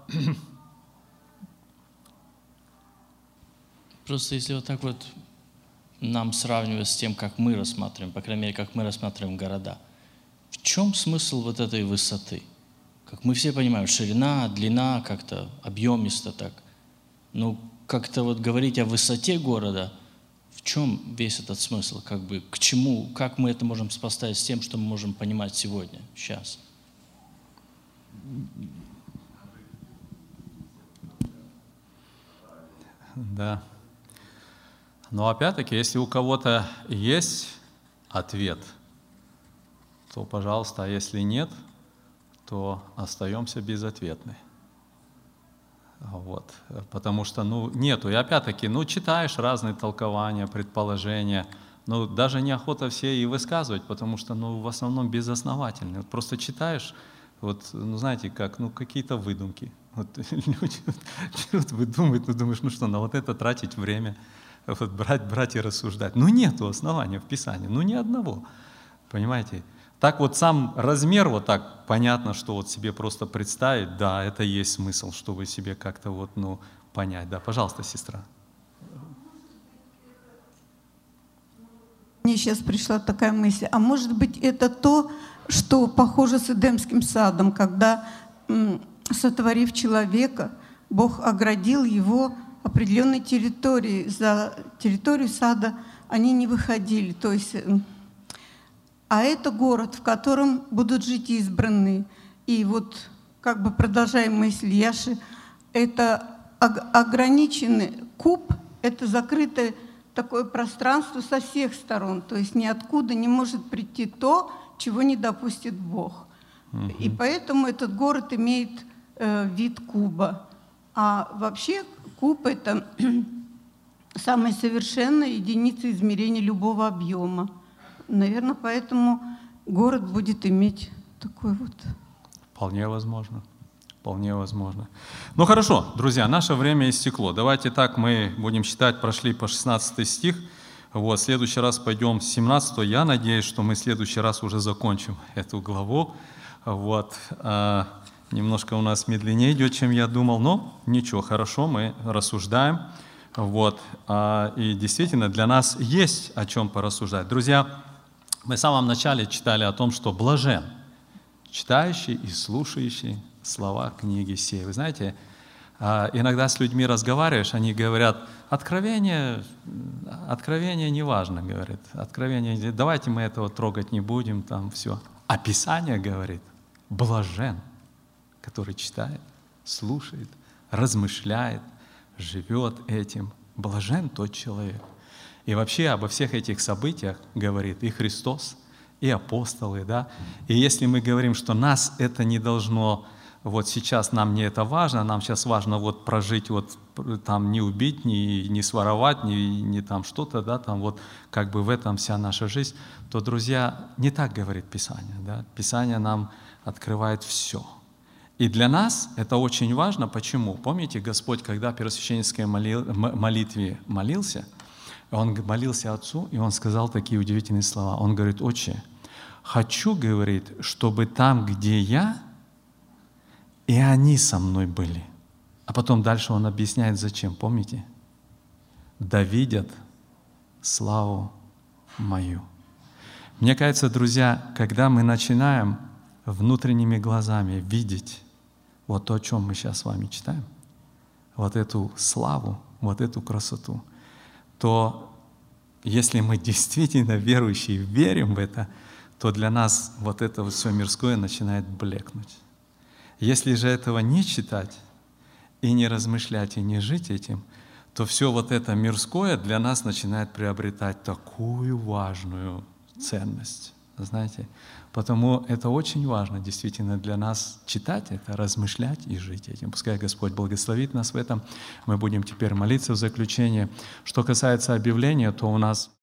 Просто если вот так вот нам сравнивать с тем, как мы рассматриваем, по крайней мере, как мы рассматриваем города, в чем смысл вот этой высоты? Как мы все понимаем, ширина, длина, как-то объемисто так. Но как-то вот говорить о высоте города, в чем весь этот смысл? Как бы к чему, как мы это можем сопоставить с тем, что мы можем понимать сегодня, сейчас? Да. Но опять-таки, если у кого-то есть ответ, то, пожалуйста, а если нет, то остаемся безответны. Вот. Потому что, нету. И опять-таки, читаешь разные толкования, предположения, даже неохота все и высказывать, потому что, в основном безосновательные. Просто читаешь, знаете, как, какие-то выдумки. Люди выдумывают, думаешь, что на вот это тратить время, брать и рассуждать. Нету основания в Писании, ни одного. Понимаете? Так вот сам размер, вот так понятно, что вот себе просто представить, да, это есть смысл, чтобы себе как-то понять. Да, пожалуйста, сестра. Мне сейчас пришла такая мысль, а может быть это то, что похоже с Эдемским садом, когда, сотворив человека, Бог оградил его определенной территорией, за территорию сада они не выходили, то есть... А это город, в котором будут жить избранные. И продолжая мысль Яши, это ограниченный куб — это закрытое такое пространство со всех сторон, то есть ниоткуда не может прийти то, чего не допустит Бог. И поэтому этот город имеет вид куба. А вообще куб — это самая совершенная единица измерения любого объема. Наверное, поэтому город будет иметь такой вот... Вполне возможно. Вполне возможно. Ну хорошо, друзья, наше время истекло. Давайте так, мы будем считать, прошли по 16 стих. Вот, в следующий раз пойдем с 17. Я надеюсь, что мы в следующий раз уже закончим эту главу. Вот. Немножко у нас медленнее идет, чем я думал, но ничего, хорошо, мы рассуждаем. Вот. И действительно, для нас есть о чем порассуждать. Друзья, мы в самом начале читали о том, что блажен читающий и слушающий слова книги сей. Вы знаете, иногда с людьми разговариваешь, они говорят: откровение не важно, говорит. Откровение, давайте мы этого трогать не будем, там все. А Писание говорит: блажен, который читает, слушает, размышляет, живет этим. Блажен тот человек. И вообще обо всех этих событиях говорит и Христос, и апостолы, да. И если мы говорим, что нас это не должно, вот сейчас нам не это важно, нам сейчас важно вот прожить, вот там не убить, не своровать, не там что-то, да, там вот как бы в этом вся наша жизнь, то, друзья, не так говорит Писание, да. Писание нам открывает все. И для нас это очень важно. Почему? Помните, Господь, когда в первосвященнической молитве молился, Он молился Отцу, и Он сказал такие удивительные слова. Он говорит: «Отче, хочу, говорит, чтобы там, где я, и они со мной были». А потом дальше Он объясняет, зачем. Помните? «Да видят славу мою». Мне кажется, друзья, когда мы начинаем внутренними глазами видеть вот то, о чем мы сейчас с вами читаем, вот эту славу, вот эту красоту, то если мы действительно верующие, верим в это, то для нас вот это вот все мирское начинает блекнуть. Если же этого не читать, и не размышлять, и не жить этим, то все вот это мирское для нас начинает приобретать такую важную ценность. Знаете, потому это очень важно действительно для нас читать это, размышлять и жить этим. Пускай Господь благословит нас в этом. Мы будем теперь молиться в заключение. Что касается объявления, то у нас